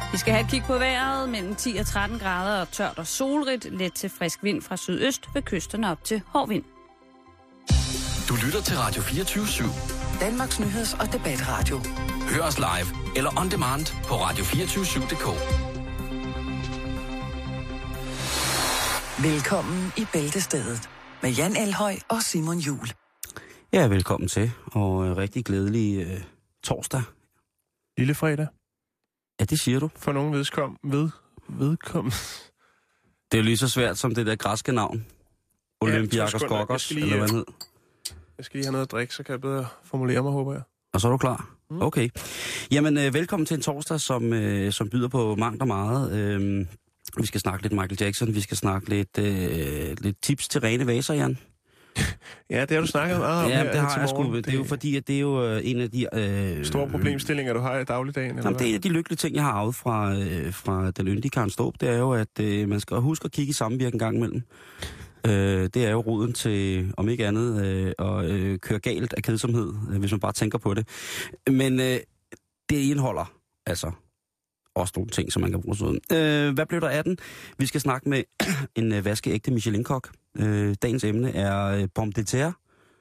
Vi skal have et kig på vejret mellem 10 og 13 grader og tørt og solrigt. Let til frisk vind fra sydøst ved kysterne op til hård vind. Du lytter til Radio 24/7. Danmarks nyheds- og debatradio. Hør os live eller on demand på radio247.dk. Velkommen i Bæltestedet med Jan Elhøj og Simon Juhl. Ja, velkommen til, og rigtig glædelig torsdag. Lille fredag. Ja, det siger du. For nogen vedkommende. Det er jo lige så svært som det der græske navn. Olympiakos Kokos, eller hvad den hed. Jeg skal lige have noget at drikke, så kan jeg bedre formulere mig, håber jeg. Og så er du klar? Okay. Jamen, velkommen til en torsdag, som byder på mangt og meget. Vi skal snakke lidt Michael Jackson, vi skal snakke lidt tips til rene vaser, Jan. Ja, det har du snakket om. Ja, det har jeg sgu. Det er jo fordi, at det er jo en af de... store problemstillinger, du har i dagligdagen, eller jamen, det er en af de lykkelige ting, jeg har arvet fra den yndige Karen Staarup. Det er jo, at man skal huske at kigge i sammenvirken en gang imellem. Det er jo roden til, om ikke andet, at køre galt af kedsomhed, hvis man bare tænker på det. Men det indeholder altså også nogle ting, som man kan bruge sådan. Hvad blev der af den? Vi skal snakke med en vaskeægte Michelin-kok. Dagens emne er pomme de terre.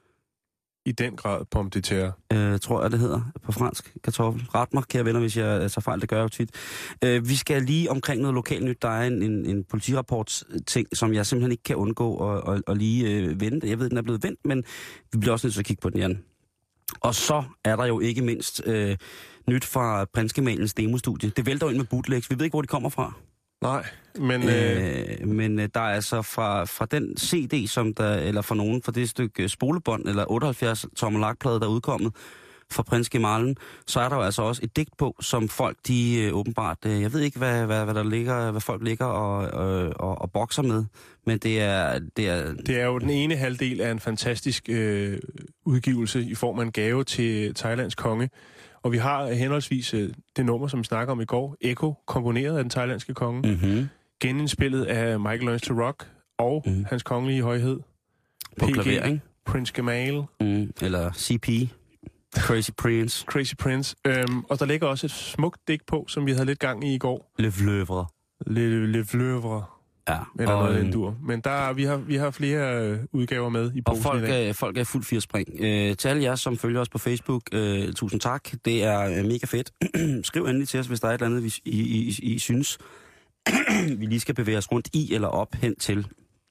I den grad pomme de terre. Tror jeg, det hedder på fransk. Kartoffel. Ret mig, kære venner, hvis jeg tager fejl. Det gør jeg jo tit. Vi skal lige omkring noget lokalnyt. Der er en politirapports-ting, som jeg simpelthen ikke kan undgå at lige vente. Jeg ved, den er blevet vendt, men vi bliver også nødt til at kigge på den, Jan. Og så er der jo ikke mindst nyt fra Prinsgemalens demostudie. Det vælter jo ind med bootlegs. Vi ved ikke, hvor de kommer fra. Nej, men... Men der er altså fra den CD, som der, eller fra nogen, fra det stykke spolebånd, eller 78-tommer lakplade, der er udkommet fra Prins Gemalen, så er der jo altså også et digt på, som folk, de åbenbart... jeg ved ikke, hvad der ligger, hvad folk ligger og bokser med, men det er... Det er jo den ene halvdel af en fantastisk udgivelse i form af en gave til Thailands konge. Og vi har henholdsvis det nummer, som vi snakker om i går, Echo, komponeret af den thailandske konge, genindspillet af Michael Learns to Rock og hans kongelige højhed. På klavering. Prince Gamal. Eller CP. Crazy Prince. Crazy Prince. Og der ligger også et smukt digt på, som vi havde lidt gang i går. Le Vleuvre. Le Vleuvre. Ja. Eller noget endur. Men vi har flere udgaver med i posen i dag. Og folk er fuld 80 spring. Til alle jer, som følger os på Facebook, tusind tak. Det er mega fedt. Skriv endelig til os, hvis der er et eller andet, I synes, vi lige skal bevæge os rundt i eller op hen til.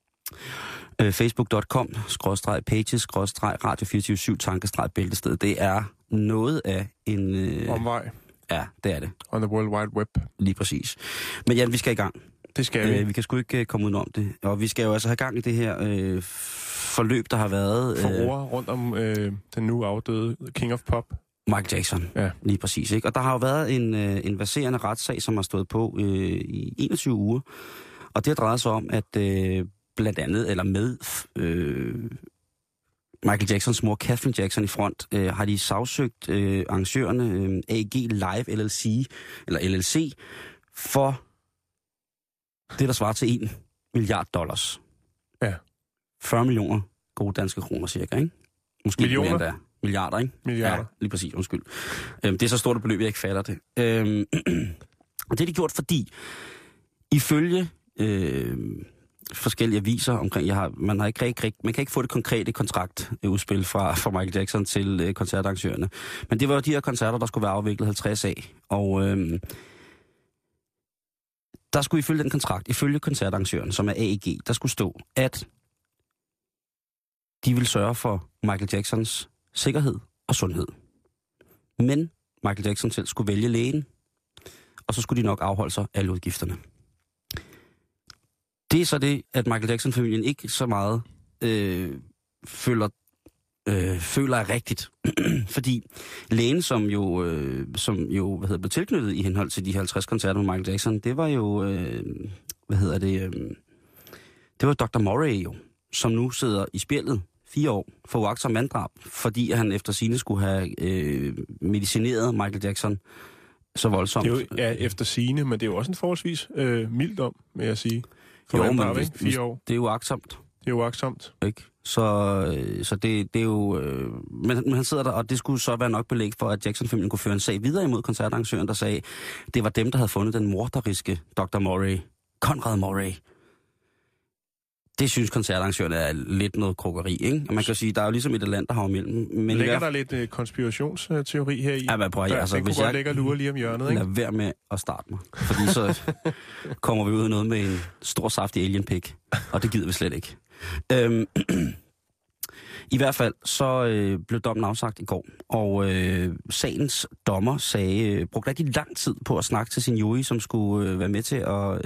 Facebook.com/pages/radio247 Det er noget af en... omvej. Ja, det er det. On the World Wide Web. Lige præcis. Men Jan, vi skal i gang. Det skal vi. Vi kan sgu ikke komme udenom det. Og vi skal jo altså have gang i det her forløb, der har været... Forår rundt om den nu afdøde King of Pop. Michael Jackson. Ja. Lige præcis, ikke? Og der har jo været en verserende retssag, som har stået på i 21 uger. Og det har drejet sig om, at blandt andet, eller med Michael Jacksons mor, Catherine Jackson, i front, har de sagsøgt arrangørerne AG Live LLC, eller LLC, for det, der svarer til $1 milliard. Ja. 40 millioner gode danske kroner cirka, ikke? Måske millioner? Mere endda. Milliarder, ikke? Milliarder. Ja, lige præcis, undskyld. Det er så stort et beløb, jeg ikke fatter det. Og det er de gjort, fordi ifølge forskellige aviser omkring, man kan ikke få det konkrete kontraktudspil fra Michael Jackson til koncertarrangørerne. Men det var jo de her koncerter, der skulle være afviklet 50 af. Og der skulle ifølge den kontrakt, ifølge koncertarrangøren, som er AEG, der skulle stå, at de vil sørge for Michael Jacksons sikkerhed og sundhed. Men Michael Jackson selv skulle vælge lægen, og så skulle de nok afholde sig alle udgifterne. Det er så det, at Michael Jackson-familien ikke så meget føler er rigtigt. Fordi lægen, som jo blev tilknyttet i henhold til de 50 koncerter med Michael Jackson, det var jo, det var Dr. Murray jo, som nu sidder i spjældet 4 år for uagtsomt manddrab, fordi han efter sigende skulle have medicineret Michael Jackson så voldsomt. Det er jo efter sigende, men det er jo også en forholdsvis mild dom, vil jeg sige. For jo, men 4 år. Det er jo uagtsomt. Det er jo uagtsomt. Ikke? Så det er jo... Men han sidder der, og det skulle så være nok belæg for, at Jackson-familien kunne føre en sag videre imod koncertarrangøren, der sagde, det var dem, der havde fundet den morderiske Dr. Murray, Conrad Murray. Det synes koncertarrangøren er lidt noget krokeri, ikke? Og man kan sige, der er jo ligesom et land, der har mellem. Men ligger der lidt konspirationsteori her i? Ja, men prøv, altså, hvis jeg ligger lurer lige om hjørnet, ikke? Lad være med at starte mig. Fordi så kommer vi ud af noget med en stor saftig alien-pik. Og det gider vi slet ikke. I hvert fald så blev dommen afsagt i går. Og sagens dommer brugte rigtig lang tid på at snakke til sin jury, som skulle være med til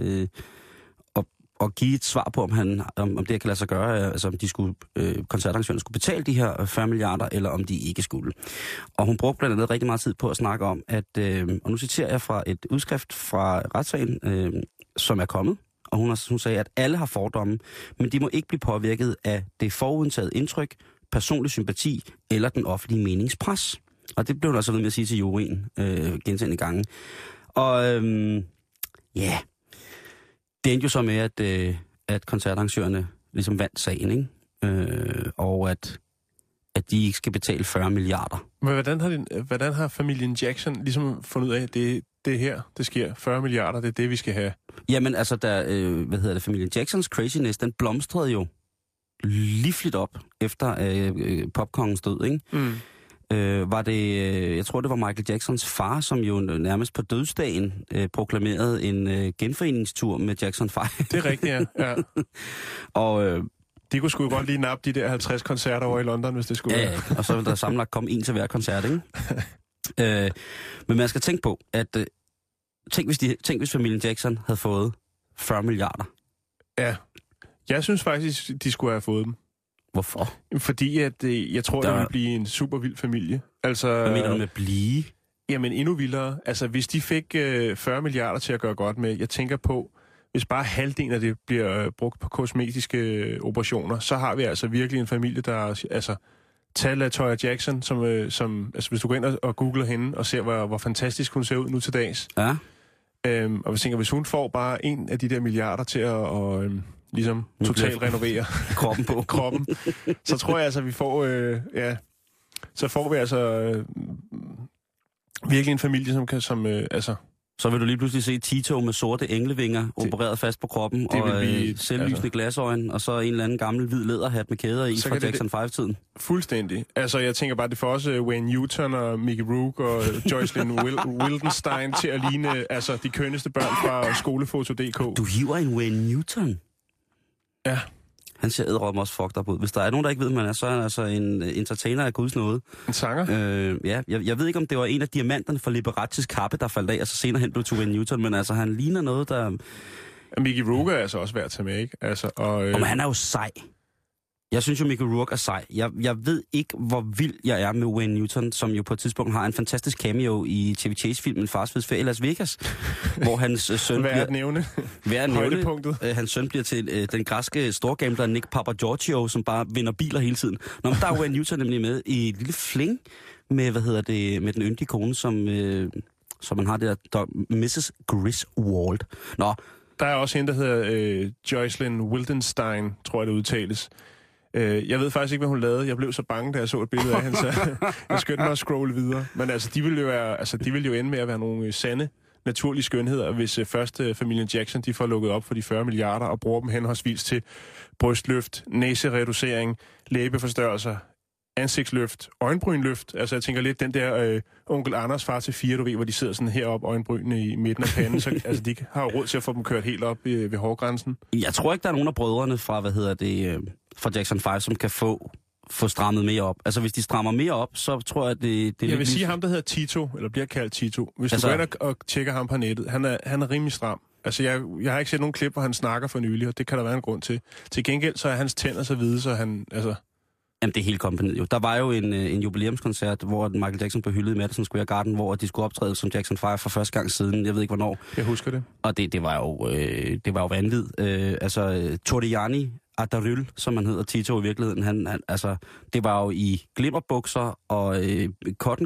at give et svar på, om det kan lade sig gøre, altså om de skulle, koncertarrangørerne skulle betale de her 40 milliarder, eller om de ikke skulle. Og hun brugte blandt andet rigtig meget tid på at snakke om, at, og nu citerer jeg fra et udskrift fra retssagen, som er kommet, og hun sagde, at alle har fordomme, men de må ikke blive påvirket af det forudtaget indtryk, personlig sympati eller den offentlige meningspres. Og det blev hun altså ved med at sige til juryen gentagne gange. Og ja... Det endte jo så med, at koncertarrangørerne ligesom vandt sagen, ikke? Og at de ikke skal betale 40 milliarder. Men hvordan har familien Jackson ligesom fundet ud af, at det her, det sker 40 milliarder, det er det, vi skal have? Jamen altså, familien Jacksons craziness, den blomstrede jo livligt op efter popkongens død, ikke? Mm. Jeg tror det var Michael Jacksons far, som jo nærmest på dødsdagen proklamerede en genforeningstur med Jackson 5. Det er rigtigt, ja. Og de kunne sgu godt lige nappe de der 50 koncerter over i London, hvis det skulle være. Ja, og så ville der sammenlagt komme en til hver koncert, ikke? Men man skal tænke på, at tænk hvis familien Jackson havde fået 40 milliarder. Ja, jeg synes faktisk, de skulle have fået dem. Hvorfor? Fordi at, jeg tror, det vil blive en super vild familie. Altså, hvad mener du med blive? Jamen endnu vildere. Altså hvis de fik 40 milliarder til at gøre godt med, jeg tænker på, hvis bare halvdelen af det bliver brugt på kosmetiske operationer, så har vi altså virkelig en familie, der... Altså, tag LaToya Jackson, som altså hvis du går ind og googler hende og ser, hvor fantastisk hun ser ud nu til dags. Ja. Og hvis hun får bare en af de der milliarder til at ligesom totalt renovere kroppen på kroppen, så tror jeg altså, vi får så får vi altså virkelig en familie, som altså. Så vil du lige pludselig se Tito med sorte englevinger opereret fast på kroppen, og selvlysende glasøjne, og så en eller anden gammel hvid læderhat med kæder i fra Jackson 5-tiden. Fuldstændig. Altså, jeg tænker bare, det får også Wayne Newton og Mickey Rourke og Jocelyn Wildenstein til at ligne altså de kønneste børn fra skolefoto.dk. Du hiver en Wayne Newton? Ja. Han ser ædrom også fucked up ud. Hvis der er nogen, der ikke ved, man er, så er han altså en entertainer af guds nåde. En sanger? Ja, jeg ved ikke, om det var en af diamanterne fra Liberatis kappe, der faldt af, og så senere hen blev til Wayne Newton, men altså, han ligner noget, der... Mickey Rourke er altså også værd at tage med, ikke? Altså, men han er jo sej. Jeg synes jo, Mickey Rourke er sej. Jeg ved ikke, hvor vild jeg er med Wayne Newton, som jo på et tidspunkt har en fantastisk cameo i Chevy Chase-filmen Fars Feds Ferie i Las Vegas, hvor hans søn bliver... Værd at nævne. Hans søn bliver til den græske storgambler Nick Papagiorgio, som bare vinder biler hele tiden. Nå, men der er Wayne Newton nemlig med i et lille fling med, med den yndige kone, som man har der Mrs. Griswold. Nå. Der er også en, der hedder Jocelyn Wildenstein, tror jeg, det udtales. Jeg ved faktisk ikke, hvad hun lavede. Jeg blev så bange, da jeg så et billede af hende, så jeg skyndte mig at scrolle videre. Men altså, de vil jo ende med at være nogle sande, naturlige skønheder, hvis først familien Jackson, de får lukket op for de 40 milliarder og bruger dem henholdsvis til brystløft, næsereducering, læbeforstørrelser, ansigtsløft, øjenbrynløft. Altså, jeg tænker lidt den der onkel Anders far til 4, du ved, hvor de sidder sådan heroppe, øjenbrynene i midten af panden. Så altså, de har råd til at få dem kørt helt op ved hårgrænsen. Jeg tror ikke, der er nogen af brødrene fra, fra Jackson 5, som kan få strammet mere op. Altså, hvis de strammer mere op, så tror jeg, det jeg vil sige ham, der hedder Tito, eller bliver kaldt Tito. Hvis du går ind og tjekker ham på nettet, han er rimelig stram. Altså, jeg har ikke set nogen klip, hvor han snakker for nylig, og det kan der være en grund til. Til gengæld, så er hans tænder så hvide, så han, altså... Jamen, det er helt kompagniet jo. Der var jo en jubilæumskoncert, hvor Michael Jackson blev hyldet i Madison Square Garden, hvor de skulle optræde som Jackson 5 for første gang siden, jeg ved ikke hvornår. Jeg husker det. Og det var jo vanvid. Torriani Adaryl, som han hedder, Tito i virkeligheden, han det var jo i glimmerbukser og cotton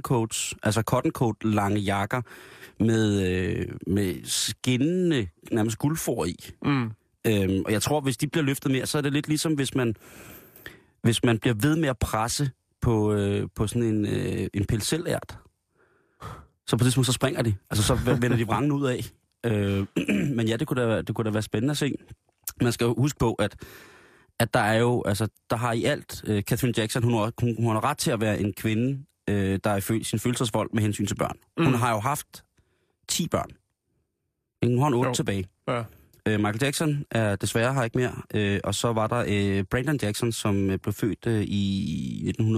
coat lange jakker med skinnende, nærmest guldfor i. Mm. Og jeg tror, hvis de bliver løftet mere, så er det lidt ligesom, hvis man bliver ved med at presse på sådan en pelselært. Så på det tidspunkt, så springer de. Altså, så vender de vrangen ud af. Men ja, det kunne da være spændende at se. Man skal jo huske på, at der er jo, altså, der har i alt, Catherine Jackson, hun har ret til at være en kvinde, der er sin følelsesvold med hensyn til børn. Hun har jo haft 10 børn. Hun har en 8 tilbage. Ja. Michael Jackson er desværre her ikke mere. Og så var der Brandon Jackson, som blev født i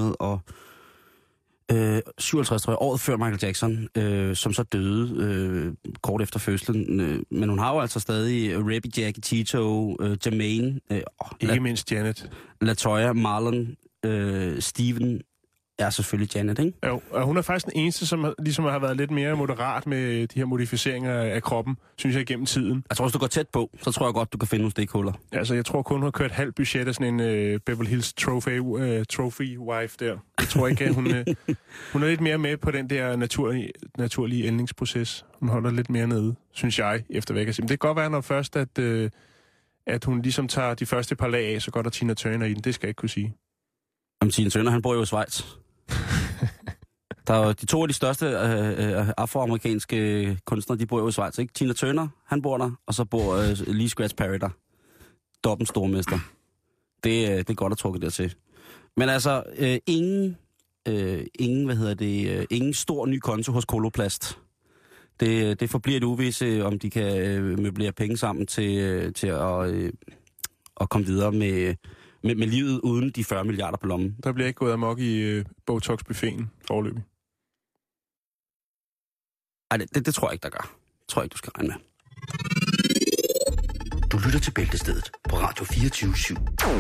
1957, tror jeg, året før Michael Jackson, som så døde kort efter fødslen. Men hun har jo altså stadig Rebby, Jackie, Tito, Jermaine. Ikke mindst Janet. LaToya, Marlon, Steven er selvfølgelig Janet, ikke? Jo, og hun er faktisk den eneste, som ligesom har været lidt mere moderat med de her modificeringer af kroppen, synes jeg, gennem tiden. Jeg tror, hvis du går tæt på, så tror jeg godt, du kan finde nogle stikhuller. Altså, jeg tror kun, hun har kørt halv budget af sådan en Beverly Hills trophy wife der. Jeg tror ikke, at hun er lidt mere med på den der naturlige ældningsproces. Hun holder lidt mere nede, synes jeg, efter hvad jeg kan sige. Men det kan godt være, når først, at hun ligesom tager de første par lag af, så går der Tina Turner i den. Det skal jeg ikke kunne sige. Jamen, Tina Turner, han bor jo i Schweiz. Der er jo de 2 af de største afroamerikanske kunstnere, de bor jo i Schweiz, ikke? Tina Turner, han bor der, og så bor Lee Scratch Perry der. Dobbelt stormester. Det er godt at trukke dertil. Men altså, ingen stor ny konto hos Coloplast. Det forbliver et uvisse, om de kan møblere penge sammen til at komme videre med livet uden de 40 milliarder på lommen. Der bliver ikke gået amok i Botox-buffeten foreløbig. Ej, det tror jeg ikke, der gør. Det tror jeg ikke, du skal regne med. Du lytter til Bæltestedet på Radio 24/7.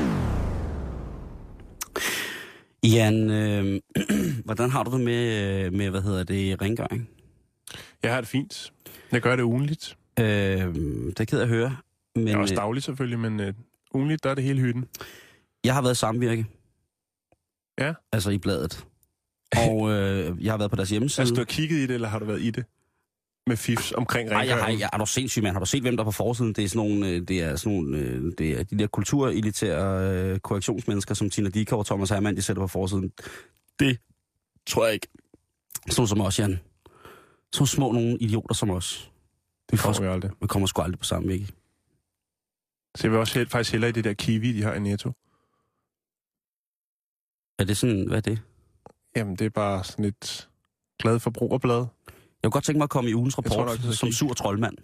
Jan, hvordan har du det med rengøring? Jeg har det fint. Jeg gør det ugenligt. Det er ked at høre. Men, det er også dagligt selvfølgelig, men ugenligt, der er det hele hytten. Jeg har været i Samvirke. Ja. Altså i bladet. Og jeg har været på deres hjemmeside. Altså du har kigget i det, eller har du været i det? Med fifs omkring rengøring? Er du sindssyg, mand? Har du set, hvem der er på forsiden? Det er de der kulturelitære korrektionsmennesker, som Tina Dickow og Thomas Hermann, de sætter på forsiden. Det tror jeg ikke. Sådan som os, Jan. Så små nogle idioter som os. Det får vi aldrig. Vi kommer sgu aldrig på samme væg. Så jeg vil også faktisk hellere i det der kiwi, de har i Netto. Er det sådan, hvad er det? Jamen, det er bare sådan et glad forbrugerblad. Jeg kunne godt tænke mig at komme i ugens rapport som sur troldmand.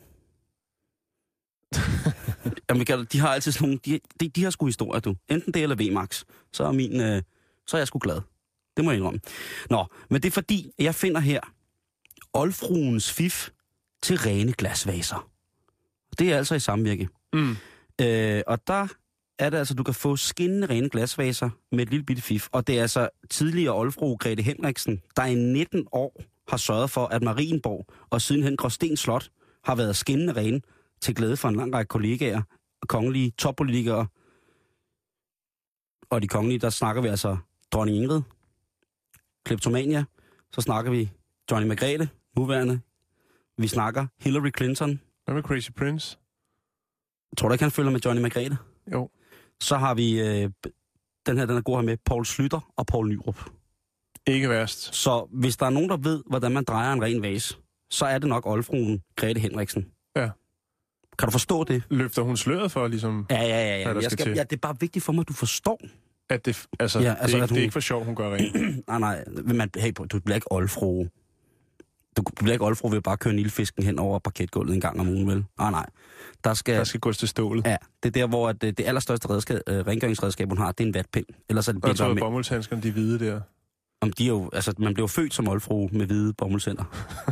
Jamen, de har altid sådan nogle... De har sgu historier, du. Enten det eller VMAX. Så er jeg sgu glad. Det må jeg indrømme. Nå, men det er fordi, jeg finder her oldfruens fif til rene glasvaser. Det er altså i Samvirke. Mm. Og der er det altså, du kan få skinnende rene glasvaser med et lille bitte fif. Og det er altså tidligere oldfru Grete Henriksen, der i 19 år har sørget for, at Marienborg og sidenhen Gråsten Slot har været skinnende rene til glæde for en lang række kollegaer, kongelige toppolitikere. Og de kongelige, der snakker vi altså dronning Ingrid, kleptomania, så snakker vi Johnny Margrethe, nuværende. Vi snakker Hillary Clinton. Hvad med Crazy Prince? Tror du ikke, han følger med Johnny Margrethe? Jo. Så har vi, den er god her med, Poul Schlüter og Poul Nyrup. Ikke værst. Så hvis der er nogen, der ved, hvordan man drejer en ren vase, så er det nok oldfruen Grete Henriksen. Ja. Kan du forstå det? Løfter hun sløret for, ligesom... Ja. Det er bare vigtigt for mig, at du forstår. At det, altså, ja, altså det er ikke for sjov, hun gør rent. nej. Du bliver ikke oldfrue. Du bliver ikke oldfrue ved at bare køre nilfisken hen over parketgulvet en gang om ugen, vel? Nej. Der skal gås til stålet. Ja, det er der, hvor det allerstørste rengøringsredskab, hun har, det er en vatpind. Ellers er det og så er bomuldshandskerne, de hvide der. Om de er jo, altså, man bliver født som oldfrue med hvide bomuldshænder.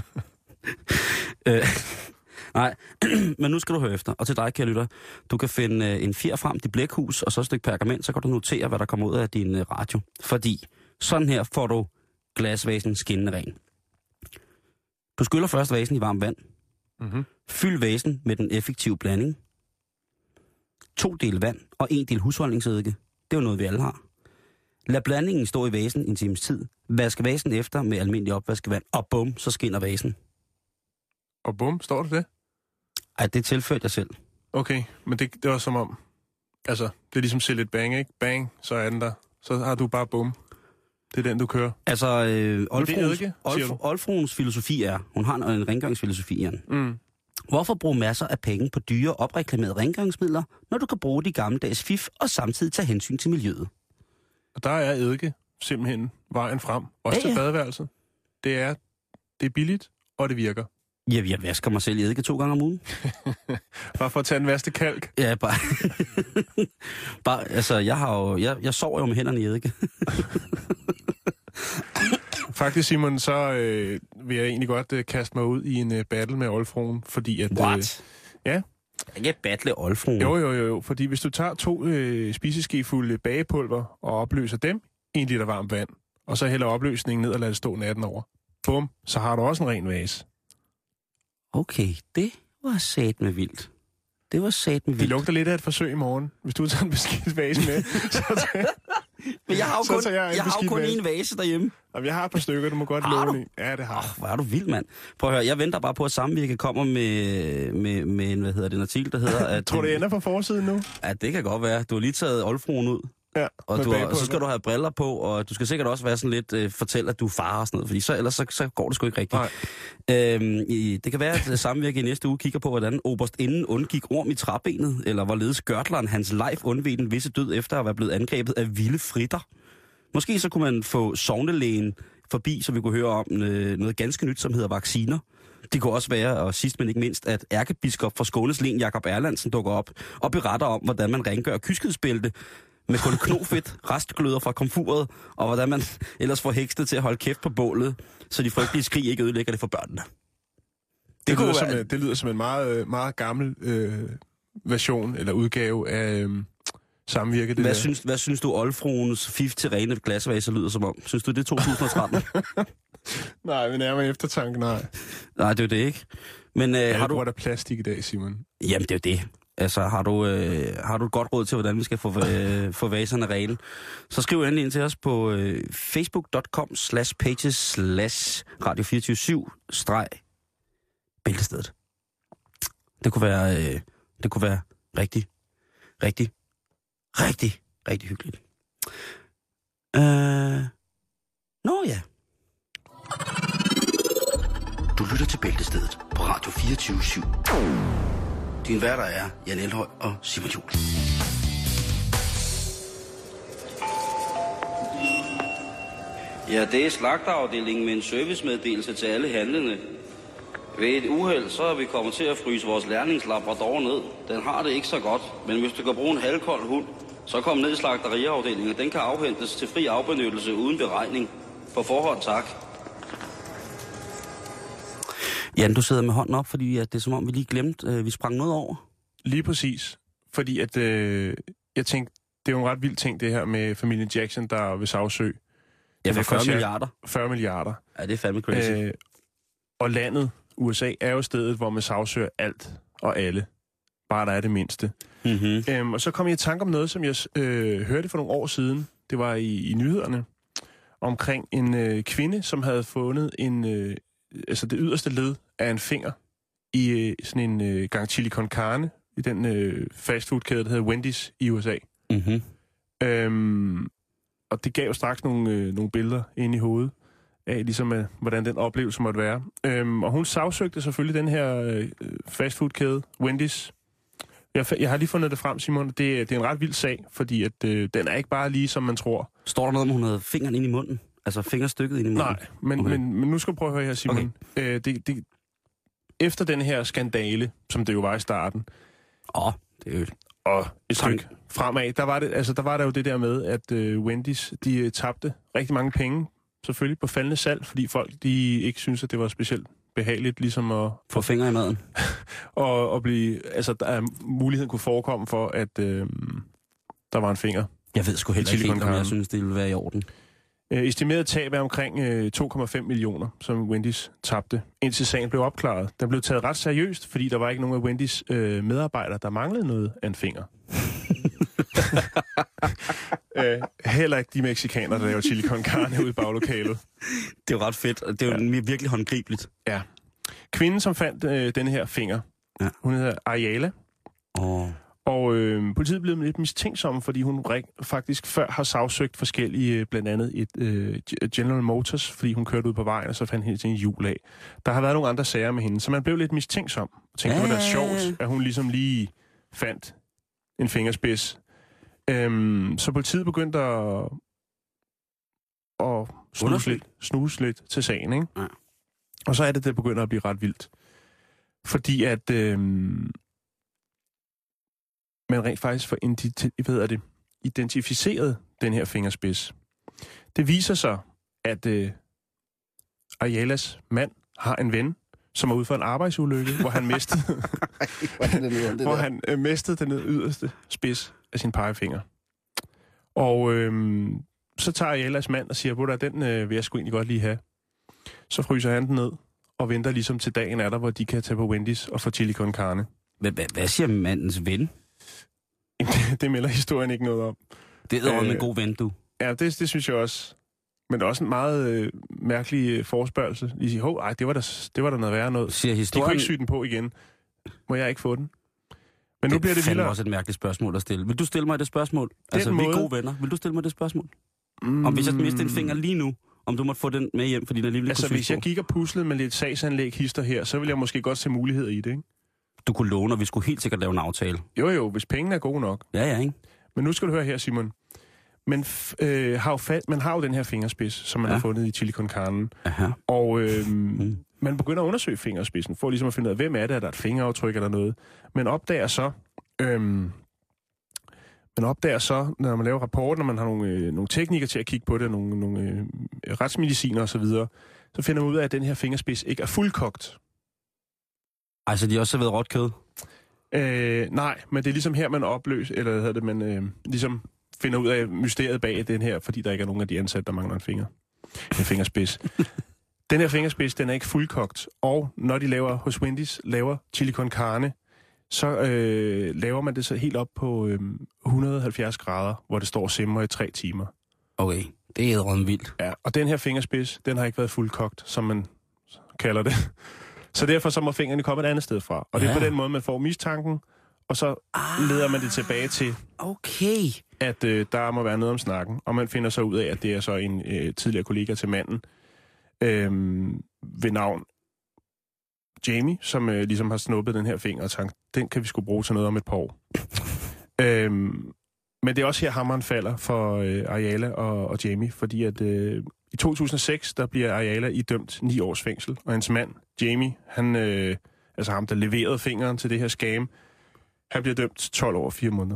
Nej, men nu skal du høre efter. Og til dig, kære lytter, du kan finde en fjer frem, dit blækhus, og så et stykke pergament, så kan du notere, hvad der kommer ud af din radio. Fordi sådan her får du glasvasen skinnende ren. Du skyller først vasen i varmt vand. Mm-hmm. Fyld vasen med den effektive blanding. 2 del vand og 1 del husholdningseddike. Det er jo noget, vi alle har. Lad blandingen stå i vasen en times tid. Vask vasen efter med almindelig opvaskevand, og bum, så skinner vasen. Og bum, står det det? Ej, det tilførte jeg selv. Okay, men det var som om... Altså, det er ligesom Sillet Bang, ikke? Bang, så er den der. Så har du bare bum. Det er den, du kører. Altså, Oldfruens filosofi er, hun har en rengøringsfilosofi, Jan. Mm. Hvorfor bruge masser af penge på dyre, opreklamerede rengøringsmidler, når du kan bruge de gammeldags fif og samtidig tage hensyn til miljøet? Og der er eddike simpelthen vejen frem. Også til badeværelset. Det er billigt, og det virker. Ja, jeg vasker mig selv i eddike 2 gange om ugen. Bare for at tage en vaste kalk. Ja, bare altså, jeg sover jo med hænderne i eddike. Faktisk, Simon, så vil jeg egentlig godt kaste mig ud i en battle med oldfruen, fordi at... What? Ja. Ikke battle oldfruen. Jo, fordi hvis du tager 2 spiseskefulde bagepulver og opløser dem i 1 liter varmt vand, og så hælder opløsningen ned og lader det stå natten over, bum, så har du også en ren vase. Okay, det var satme vildt. Det lugter lidt af et forsøg i morgen. Hvis du tager en beskidt vase med, Men jeg har jo kun en vase derhjemme. Jamen, jeg har et par stykker, du må godt låne en. Ja, det har jeg. Hvor er du vild, mand. Prøv at høre, jeg venter bare på, at Samvirke kommer med en, en artikel, der hedder... At tror du, det ender på forsiden nu? Ja, det kan godt være. Du har lige taget oldfruen ud. Ja, og så skal du have briller på, og du skal sikkert også være sådan lidt fortælle, at du er far og sådan noget, fordi ellers så går det sgu ikke rigtigt. Det kan være, at Samvirke i næste uge kigger på, hvordan oberstinden undgik orm i træbenet, eller hvorledes gørtleren Hans Leif undved en visse død efter at være blevet angrebet af vilde fritter. Måske så kunne man få sognelægen forbi, så vi kunne høre om noget ganske nyt, som hedder vacciner. Det kunne også være, og sidst men ikke mindst, at ærkebiskop fra Skånes Len, Jakob Erlandsen, dukker op og beretter om, hvordan man rengør kyskhedsbælte med kun knofedt, restgløder fra komfuret, og hvordan man ellers får heksene til at holde kæft på bålet, så de frygtelige skrig ikke ødelægger det for børnene. Det lyder som en meget, meget gammel version eller udgave af Samvirke. Hvad synes du, oldfruens fif til rene glasvaser lyder som om? Synes du, det er 2013? Nej, men nærmere eftertanke, nej. Nej, det er jo det ikke. Men har du... der plastik i dag, Simon? Jamen, det er jo det. Altså, har du et godt råd til, hvordan vi skal få vaserne rene, så skriv endelig ind til os på facebook.com/pages/radio247-bæltestedet. Det kunne være rigtig, rigtig, rigtig, rigtig hyggeligt. Nå ja. Du lytter til Bæltestedet på Radio 24/7. Din værter er Jan Elhøj og Simon Juhl. Ja, det er slagterafdelingen med en servicemeddelelse til alle handlende. Ved et uheld, så er vi kommet til at fryse vores lærlingslabrador ned. Den har det ikke så godt, men hvis du kan bruge en halvkold hund, så kom ned i slagteriafdelingen. Den kan afhentes til fri afbenyttelse uden beregning. På forhånd, tak. Jan, du sidder med hånden op, fordi at det er som om, vi lige glemte, vi sprang noget over. Lige præcis. Fordi at jeg tænkte, det er jo en ret vild ting, det her med familien Jackson, der vil sagsøge. Ja, for 40 milliarder. 40 milliarder. Ja, det er fandme crazy. Og landet, USA, er jo stedet, hvor man sagsøger alt og alle. Bare der er det mindste. Mm-hmm. Og så kom jeg i tanke om noget, som jeg hørte for nogle år siden. Det var i nyhederne. Omkring en kvinde, som havde fundet altså det yderste led af en finger i sådan en gang chili con carne i den fastfoodkæde, der hedder Wendy's i USA. Mm-hmm. Og det gav jo straks nogle billeder ind i hovedet af, ligesom hvordan den oplevelse måtte være. Og hun sagsøgte selvfølgelig den her fastfoodkæde, Wendy's. Jeg har lige fundet det frem, Simon. Det er en ret vild sag, fordi at, den er ikke bare lige, som man tror. Står der noget om, hun havde fingeren ind i munden? Altså fingerstykket ind i munden? Nej, men nu skal du prøve at høre her, Simon. Okay. Efter den her skandale, som det jo var i starten, det er jo og et stykke fremad, der var der jo det der med, at Wendy's, de tabte rigtig mange penge, selvfølgelig på faldende salg, fordi folk, de ikke synes, at det var specielt behageligt, ligesom at få fingre i maden. og blive, altså, der muligheden kunne forekomme for, at der var en finger. Jeg ved sgu heller ikke helt, om jeg synes, det ville være i orden. Estimeret tab er omkring 2,5 millioner, som Wendy's tabte, indtil sagen blev opklaret. Den blev taget ret seriøst, fordi der var ikke nogen af Wendy's medarbejdere, der manglede noget af en finger. Heller ikke de mexikanere, der laver chili con carne ude i baglokalet. Det er jo ret fedt, og det er jo virkelig håndgribeligt. Ja. Kvinden, som fandt denne her finger, hun hedder Ariela, Og politiet blev lidt mistænksomme, fordi hun faktisk før har sagsøgt forskellige, blandt andet et General Motors, fordi hun kørte ud på vejen, og så fandt hende til en hjul af. Der har været nogle andre sager med hende, så man blev lidt mistænksom. Og tænkte, det var da sjovt, at hun ligesom lige fandt en fingerspids. Så politiet begyndte at snuse lidt til sagen, ikke? Ja. Og så er det begynder at blive ret vildt. Fordi at man rent faktisk får identificeret den her fingerspids. Det viser sig, at Arialas mand har en ven, som er ude for en arbejdsulykke, hvor han mistede den yderste spids af sin pegefinger. Og så tager Arialas mand og siger, den vil jeg sgu egentlig godt lige have. Så fryser han den ned og venter ligesom til dagen er der, hvor de kan tage på Wendy's og få chili con carne. Hvad siger mandens ven? Det melder historien ikke noget om. Det er en god ven, du. Ja, det synes jeg også. Men det er også en meget mærkelig forespørgsel. De siger, det var der noget værre noget. Siger historien... De kunne ikke sy den på igen. Må jeg ikke få den? Men nu bliver det vildere. Det er også et mærkeligt spørgsmål at stille. Vil du stille mig det spørgsmål? Vi er gode venner. Vil du stille mig det spørgsmål? Om hvis jeg mister en finger lige nu, om du måtte få den med hjem, fordi den alligevel kunne hvis jeg gik og puslede med lidt sagsanlæg hister her, så ville jeg måske godt se muligheder i det, ikke? Du kunne låne, og vi skulle helt sikkert lave en aftale. Jo, hvis pengene er gode nok. Ja, ikke? Men nu skal du høre her, Simon. Man har jo den her fingerspids, som man har fundet i chili con carne. Og man begynder at undersøge fingerspidsen, for ligesom at finde ud af, hvem er det, er der et fingeraftryk eller noget. Man opdager så, når man laver rapporten, og man har nogle teknikere til at kigge på det, nogle retsmediciner osv., så finder man ud af, at den her fingerspids ikke er fuldkogt. Altså, de har også serveret råt kød? Nej, men det er ligesom her, man ligesom finder ud af mysteriet bag den her, fordi der ikke er nogen af de ansatte, der mangler en fingerspids. Den her fingerspids, den er ikke fuldkogt, og når de hos Wendy's laver chili con carne, så laver man det så helt op på 170 grader, hvor det står og simmer i 3 timer. Okay, det er rådden vildt. Ja, og den her fingerspids, den har ikke været fuldkogt, som man kalder det. Så derfor så må fingrene komme et andet sted fra. Og det er på den måde, man får mistanken, og så leder man det tilbage til, at der må være noget om snakken. Og man finder så ud af, at det er så en tidligere kollega til manden ved navn Jamie, som ligesom har snuppet den her finger og tænkt, den kan vi sgu bruge til noget om et par år. Men det er også her, hammeren falder for Ariala og Jamie, fordi at i 2006, der bliver Ariala idømt 9 års fængsel, og hans mand, Jamie, han, altså ham, der leverede fingeren til det her scam, han bliver dømt 12 år og 4 måneder.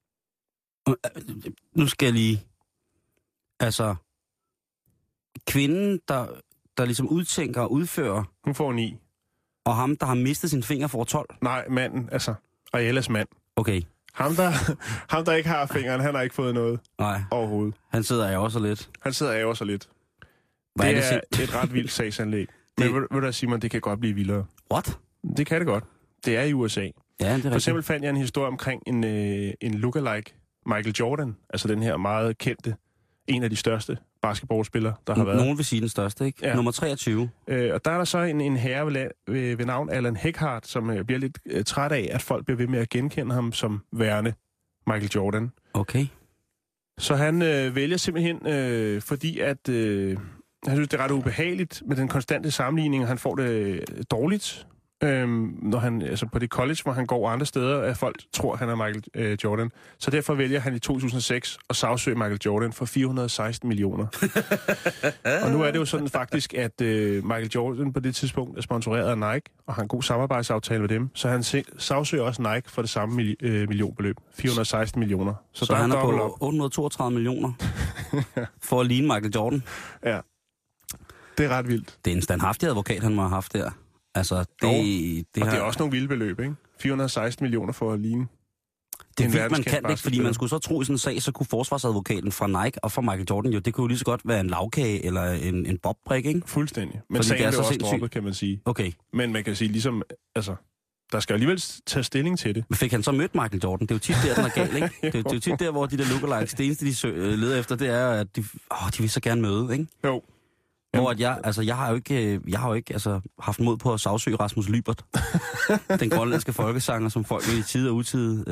Nu skal jeg lige... Altså, kvinden, der ligesom udtænker og udfører... Hun får 9. Og ham, der har mistet sin finger, får 12? Nej, manden, altså Arialas mand. Okay. Ham, der ikke har fingeren, han har ikke fået noget. Nej. Overhovedet. Han sidder af også lidt. Det er et ret vildt sagsanlæg. Men ved du, Simon, det kan godt blive vildere. What? Det kan det godt. Det er i USA. Ja, det er rigtigt. For eksempel fandt jeg en historie omkring en lookalike Michael Jordan. Altså den her meget kendte, en af de største basketballspillere, der har været. Nogen vil sige den største, ikke? Ja. Nummer 23. Og der er der så en herre ved navn Alan Eckhart, som bliver lidt træt af, at folk bliver ved med at genkende ham som værende Michael Jordan. Okay. Så han vælger simpelthen, fordi at han synes, det er ret ubehageligt med den konstante sammenligning, og han får det dårligt, når han, altså på det college, hvor han går andre steder, at folk tror, han er Michael Jordan. Så derfor vælger han i 2006 at sagsøge Michael Jordan for 416 millioner. Og nu er det jo sådan faktisk, at Michael Jordan på det tidspunkt er sponsoreret af Nike, og har en god samarbejdsaftale med dem. Så han sagsøger også Nike for det samme millionbeløb. 416 millioner. Så han er på 832 millioner for at ligne Michael Jordan. Ja. Det er ret vildt. Det er en standhaftig advokat, han må have haft der. Altså, det er også nogle vilde beløb, ikke? 416 millioner for at ligne. Det er vildt, man kan ikke, fordi man skulle så tro i sådan en sag, så kunne forsvarsadvokaten fra Nike og fra Michael Jordan, jo, det kunne jo lige så godt være en lavkage eller en bobbrik, ikke? Fuldstændig. Men sagen er også droppet, kan man sige. Okay. Men man kan sige ligesom, altså, der skal alligevel tage stilling til det. Men fik han så mødt Michael Jordan? Det er jo tit der, den er gal, ikke? Det er jo tit der, hvor de der lookalikes, det eneste, de leder efter, det er, at de vil så gerne møde, ikke? Jo. Hvor at jeg har jo ikke haft mod på at sagsøge Rasmus Lybert, den grønlandske folkesanger, som folk i tid og utid.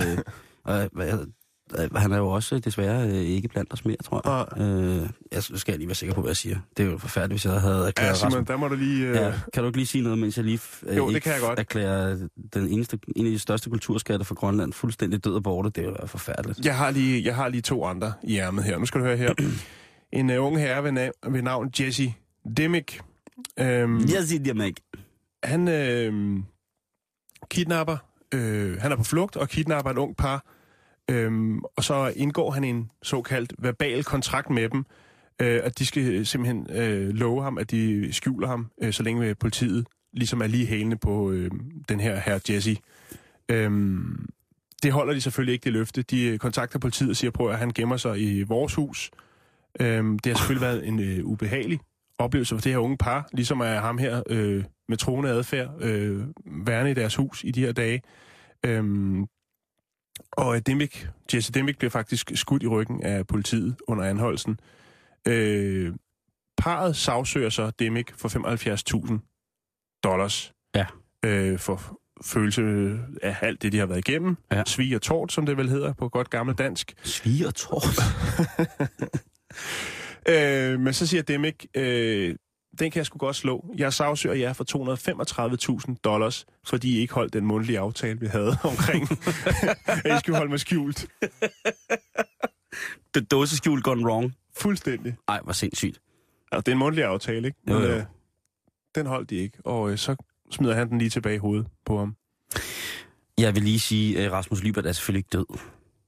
Han er jo også desværre ikke blandt os mere, tror jeg. Jeg skal lige være sikker på, hvad jeg siger. Det er jo forfærdeligt, hvis jeg havde erklæret Simon, Rasmus. der må du lige... Ja, kan du ikke lige sige noget, mens jeg lige det kan jeg godt. erklærer en af de største kulturskatter for Grønland fuldstændig død og borte? Det er jo forfærdeligt. Jeg har lige 2 andre i ærmet her. Nu skal du høre her. En ung herre ved navn Jesse Dimmick. Jesse Dimmick. Han kidnapper. Han er på flugt og kidnapper et ung par. Og så indgår han en såkaldt verbal kontrakt med dem, at de skal simpelthen love ham, at de skjuler ham, så længe politiet ligesom er lige hælende på den her Jesse. Det holder de selvfølgelig ikke, det løfte. De kontakter politiet og siger, prøv at han gemmer sig i vores hus. Det har selvfølgelig været en ubehagelig oplevelse for det her unge par, ligesom er ham her med troende adfærd værende i deres hus i de her dage. Og Jesse Dimmick bliver faktisk skudt i ryggen af politiet under anholdelsen. Parret sagsøger så Dimmick for $75,000. Ja. For følelse af alt det, de har været igennem. Ja. Svig og tort, som det vel hedder på godt gammelt dansk. Svig og tort? Men så siger Dimmick, den kan jeg sgu godt slå. Jeg sagsøger jer for $235,000, fordi I ikke holdt den mundtlige aftale, vi havde omkring, at I skulle holde mig skjult. The dåseskjult gone wrong. Fuldstændig. Ej, hvor sindssygt. Altså, det er en mundtlig aftale, ikke? Men, jo. Den holdt de ikke, og så smider han den lige tilbage i hovedet på ham. Jeg vil lige sige, at Rasmus Lybert er selvfølgelig ikke død.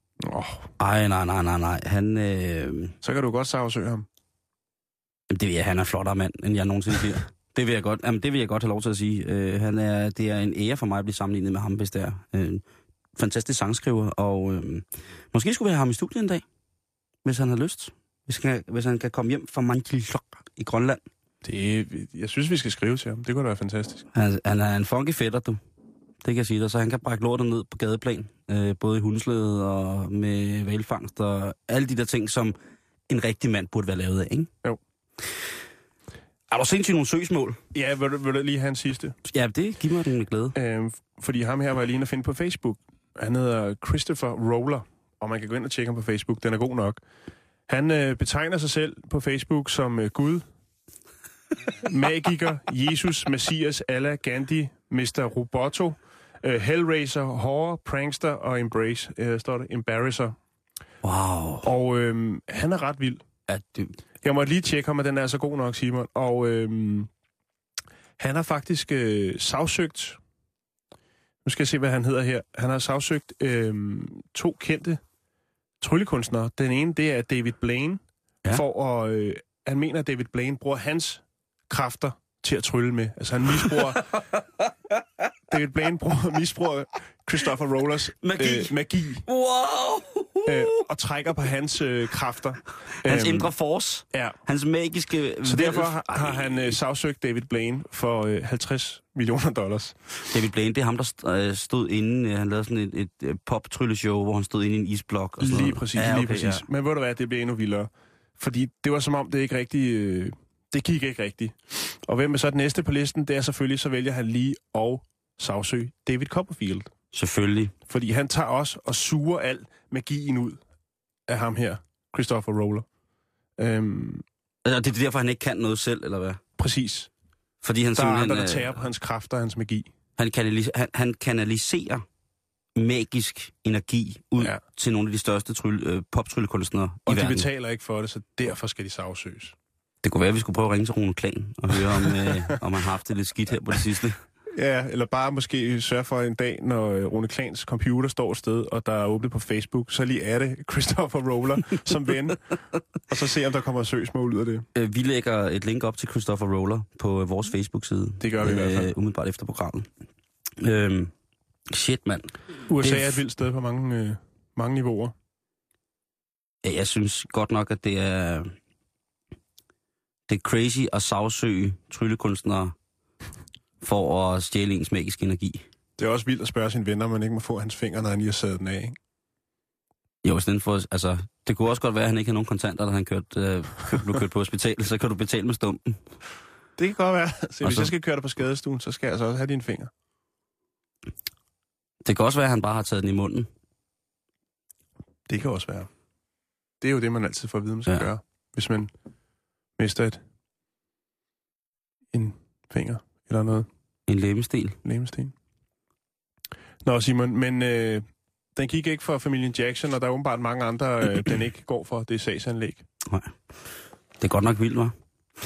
Ej, nej. Han... Så kan du godt sagsøge ham. Det vil jeg, han er flottere mand, end jeg nogensinde bliver. Det vil jeg godt have lov til at sige. Det er en ære for mig at blive sammenlignet med ham, hvis det er. Fantastisk sangskriver, og måske skulle vi have ham i studiet en dag, hvis han har lyst. Hvis han kan komme hjem fra Manjilok i Grønland. Jeg synes, vi skal skrive til ham. Det kunne da være fantastisk. Han er en funky fætter, du. Det kan jeg sige dig. Så han kan brække lortet ned på gadeplan. Både i hundslædet og med hvalfangst og alle de der ting, som en rigtig mand burde være lavet af, ikke? Jo. Er du sindssygt nogle søgsmål? Ja, vil du lige have en sidste? Ja, det giver mig den med glæde. Fordi ham her var jeg lige at finde på Facebook. Han hedder Christopher Roller, og man kan gå ind og tjekke ham på Facebook. Den er god nok. Han betegner sig selv på Facebook som Gud, magiker, Jesus, Messias, Allah, Gandhi, Mr. Roboto, Hellraiser, Horror, Prankster og Embarrasser. Wow. Og han er ret vild. Jeg måtte lige tjekke ham, at den er så god nok, Simon. Og han har faktisk sagsøgt... Nu skal jeg se, hvad han hedder her. Han har sagsøgt 2 kendte tryllekunstnere. Den ene, det er David Blaine. Ja. For at... han mener, at David Blaine bruger hans kræfter til at trylle med. Altså, han misbruger... David Blaine misbruger Christopher Rollers magi. Wow! Og trækker på hans kræfter. Hans indre force. Ja. Hans magiske... Så derfor har han sagsøgt David Blaine for $50 millioner. David Blaine, det er ham, der stod inde... Han lavede sådan et pop-trylleshow, hvor han stod inde i en isblok. Og lige præcis, ja, okay, lige præcis. Ja. Men ved du hvad, det blev endnu vildere. Fordi det var som om, det ikke rigtig... det gik ikke rigtigt. Og hvem er så det næste på listen? Det er selvfølgelig, så vælger han lige at sagsøge David Copperfield. Selvfølgelig. Fordi han tager også og suger al magien ud af ham her, Christopher Roller. Det er derfor, han ikke kan noget selv, eller hvad? Præcis. Fordi han der er andre, der tager på hans kræfter og hans magi. Han kanaliserer magisk energi ud til nogle af de største poptryllekunstnere i verden. Og de betaler ikke for det, så derfor skal de sagsøges. Det kunne være, at vi skulle prøve at ringe til Rune Klan og høre, om han har haft det lidt skidt her på det sidste. Ja, eller bare måske sørge for en dag, når Rune Klans computer står et sted, og der er åbnet på Facebook, så lige er det Christopher Roller som ven, og så se, om der kommer søgsmål ud af det. Vi lægger et link op til Christopher Roller på vores Facebook-side. Det gør vi i hvert fald. Umiddelbart efter programmet. Shit, mand. USA er et vildt sted på mange niveauer. Ja, jeg synes godt nok, at det er crazy at sagsøge tryllekunstnere for at stjæle ens magiske energi. Det er også vildt at spørge sine venner, om man ikke må få hans fingre, når han lige har sadet den af, ikke? Jo, i stedet for, altså, det kunne også godt være, at han ikke havde nogen kontanter, da han blev kørt på hospitalet, så kan du betale med stumpen. Det kan godt være. Så hvis jeg skal køre dig på skadestuen, så skal jeg altså også have dine fingre. Det kan også være, at han bare har taget den i munden. Det kan også være. Det er jo det, man altid får at vide, man skal gøre. Hvis man mister en finger eller noget. En legemsdel. Nå, Simon, men den gik ikke for familien Jackson, og der er åbenbart mange andre, den ikke går for. Det er sagsanlæg. Nej. Det er godt nok vildt, hva'?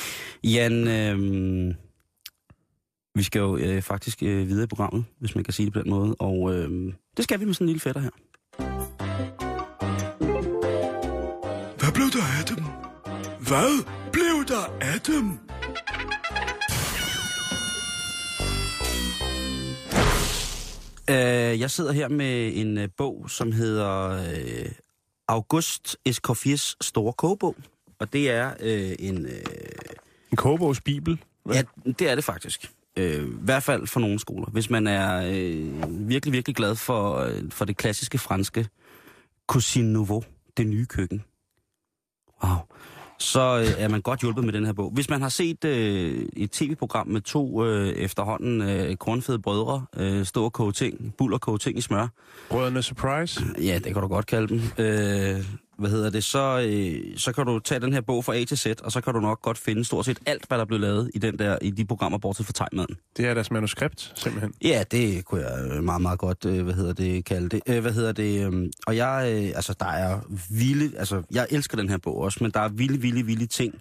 Jan, vi skal jo faktisk videre i programmet, hvis man kan sige det på den måde. Og det skal vi med sådan en lille fætter her. Hvad blev der af dem? Hvad blev der af dem? Jeg sidder her med en bog, som hedder August Escoffiers store kogebog. Og det er en kogebogs bibel? Ja, det er det faktisk. I hvert fald for nogle skoler. Hvis man er virkelig, virkelig glad for det klassiske franske cuisine nouveau, det nye køkken. Wow. Så er man godt hjulpet med den her bog. Hvis man har set et tv-program med to efterhånden kornfede brødre stå og koge ting, buller koge ting i smør. Brødrene Surprise? Ja, det kan du godt kalde dem. Så kan du tage den her bog fra A til Z, og så kan du nok godt finde stort set alt, hvad der blev lavet i de programmer, bortset fra Thai-maden. Det er deres manuskript, simpelthen? Ja, det kunne jeg meget, meget godt, kalde det. Og jeg, der er vilde, jeg elsker den her bog også, men der er vilde ting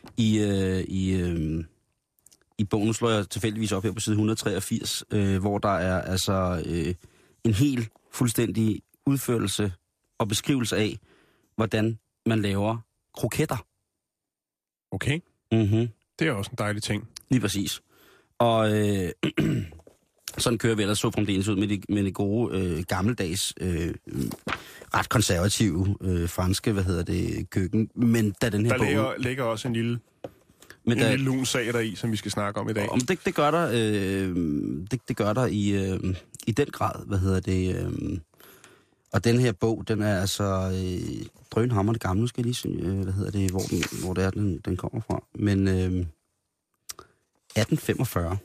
i bogen. Nu slår jeg tilfældigvis op her på side 183, hvor der er en helt fuldstændig udførelse og beskrivelse af, hvordan man laver kroketter. Okay. Mm-hmm. Det er også en dejlig ting. Lige præcis. Og sådan kører vi ellers så fremdeles ud med de gode, gammeldags, ret konservative, franske, køkken. Men da den her der ligger også en lille lun sag deri, som vi skal snakke om i dag. Det gør der, det gør der i den grad, og den her bog, den er drønhamrende gammel. Nu skal jeg lige se, hvor det er, den kommer fra. Men 1845.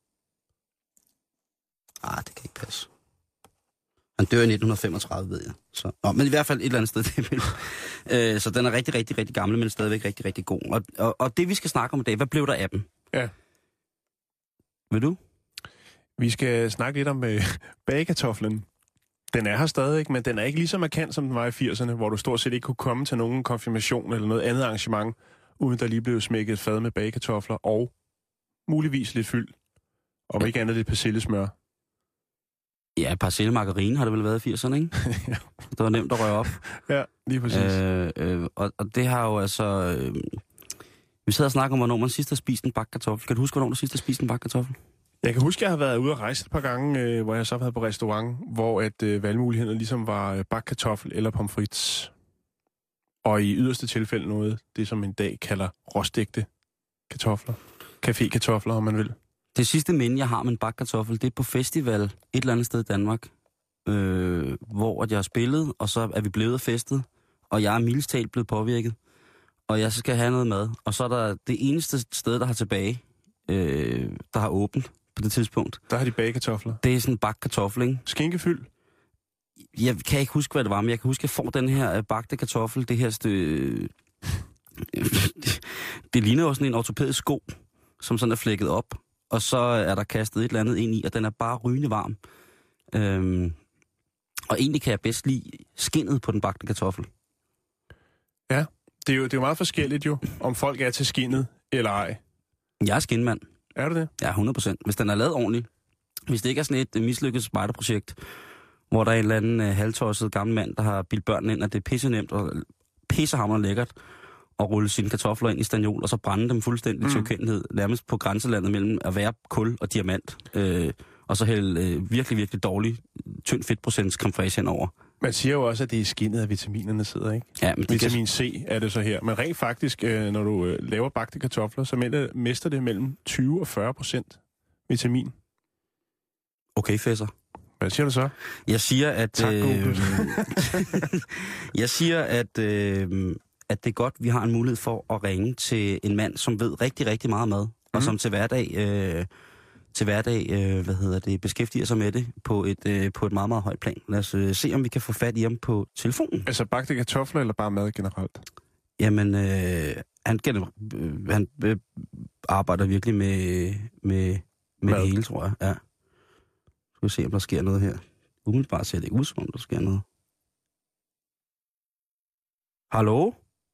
Det kan ikke passe. Han dør i 1935, ved jeg. Men i hvert fald et eller andet sted. Så den er rigtig, rigtig, rigtig gammel, men stadigvæk rigtig, rigtig god. Og det, vi skal snakke om i dag, hvad blev der af dem? Ja. Vil du? Vi skal snakke lidt om bagekartoflen. Den er her stadig, men den er ikke lige så markant, som den var i 80'erne, hvor du stort set ikke kunne komme til nogen konfirmation eller noget andet arrangement, uden der lige blev smækket et fad med bagekartofler og muligvis lidt fyld. Om ikke andet lidt persillesmør. Ja, persillemargarine har det vel været i 80'erne, ikke? Ja. Det var nemt at røre op. Ja, lige præcis. Og det har jo vi sidder og snakker om, hvornår man sidst har spist en bagt kartoffel. Kan du huske, hvornår du sidst har spist en bagt kartoffel? Jeg kan huske, at jeg har været ude at rejse et par gange, hvor jeg så har været på restaurant, hvor valgmulighederne ligesom var bagt kartoffel eller pomfrits. Og i yderste tilfælde noget, det som en dag kalder råstegte kartofler. Café-kartofler, om man vil. Det sidste minde, jeg har med en bagt kartoffel, det er på festival et eller andet sted i Danmark, hvor jeg har spillet, og så er vi blevet festet, og jeg er mildest talt blevet påvirket, og jeg skal have noget mad. Og så er der det eneste sted, der har tilbage, der har åbent på det tidspunkt. Der har de bagekartofler. Det er sådan en bagt kartoffel, ikke? Skinkefyld? Jeg kan ikke huske, hvad det var, men jeg kan huske, at jeg får den her bagte kartoffel, det her det ligner jo sådan en ortopædisk sko, som sådan er flækket op, og så er der kastet et eller andet ind i, og den er bare rygende varm. Og egentlig kan jeg bedst lide skindet på den bagte kartoffel. Ja, det er jo meget forskelligt jo, om folk er til skindet eller ej. Jeg er skinmand. Er du det? Ja, 100%. Hvis den er lavet ordentligt. Hvis det ikke er sådan et mislykket spejderprojekt, hvor der er en eller anden halvtosset gammel mand, der har bildt børnene ind, at det er pisse nemt og pissehammerende lækkert at rulle sine kartofler ind i stagnol, og så brænde dem fuldstændig til ukendelighed, nærmest på grænselandet mellem at være kul og diamant, og så hælde virkelig, virkelig dårlig, tynd fedtprocents creme fraiche henover. Man siger jo også, at det er skinnet, at vitaminerne sidder, ikke? Ja, men Vitamin C er det så her. Men rent faktisk, når du laver bagte kartofler, så mister det mellem 20% og 40% vitamin. Okay, fæsser. Hvad siger du så? Jeg siger, at... Tak, jeg siger, at det er godt, vi har en mulighed for at ringe til en mand, som ved rigtig, rigtig meget mad, og som til hverdag, beskæftiger sig med det på et meget, meget højt plan. Lad os se, om vi kan få fat i ham på telefonen. Altså bagte kartofler eller bare mad generelt? Jamen, han arbejder virkelig med det hele, tror jeg. Ja. Skal vi se, om der sker noget her. Umiddelbart ser det ikke ud, som om der sker noget. Hallo?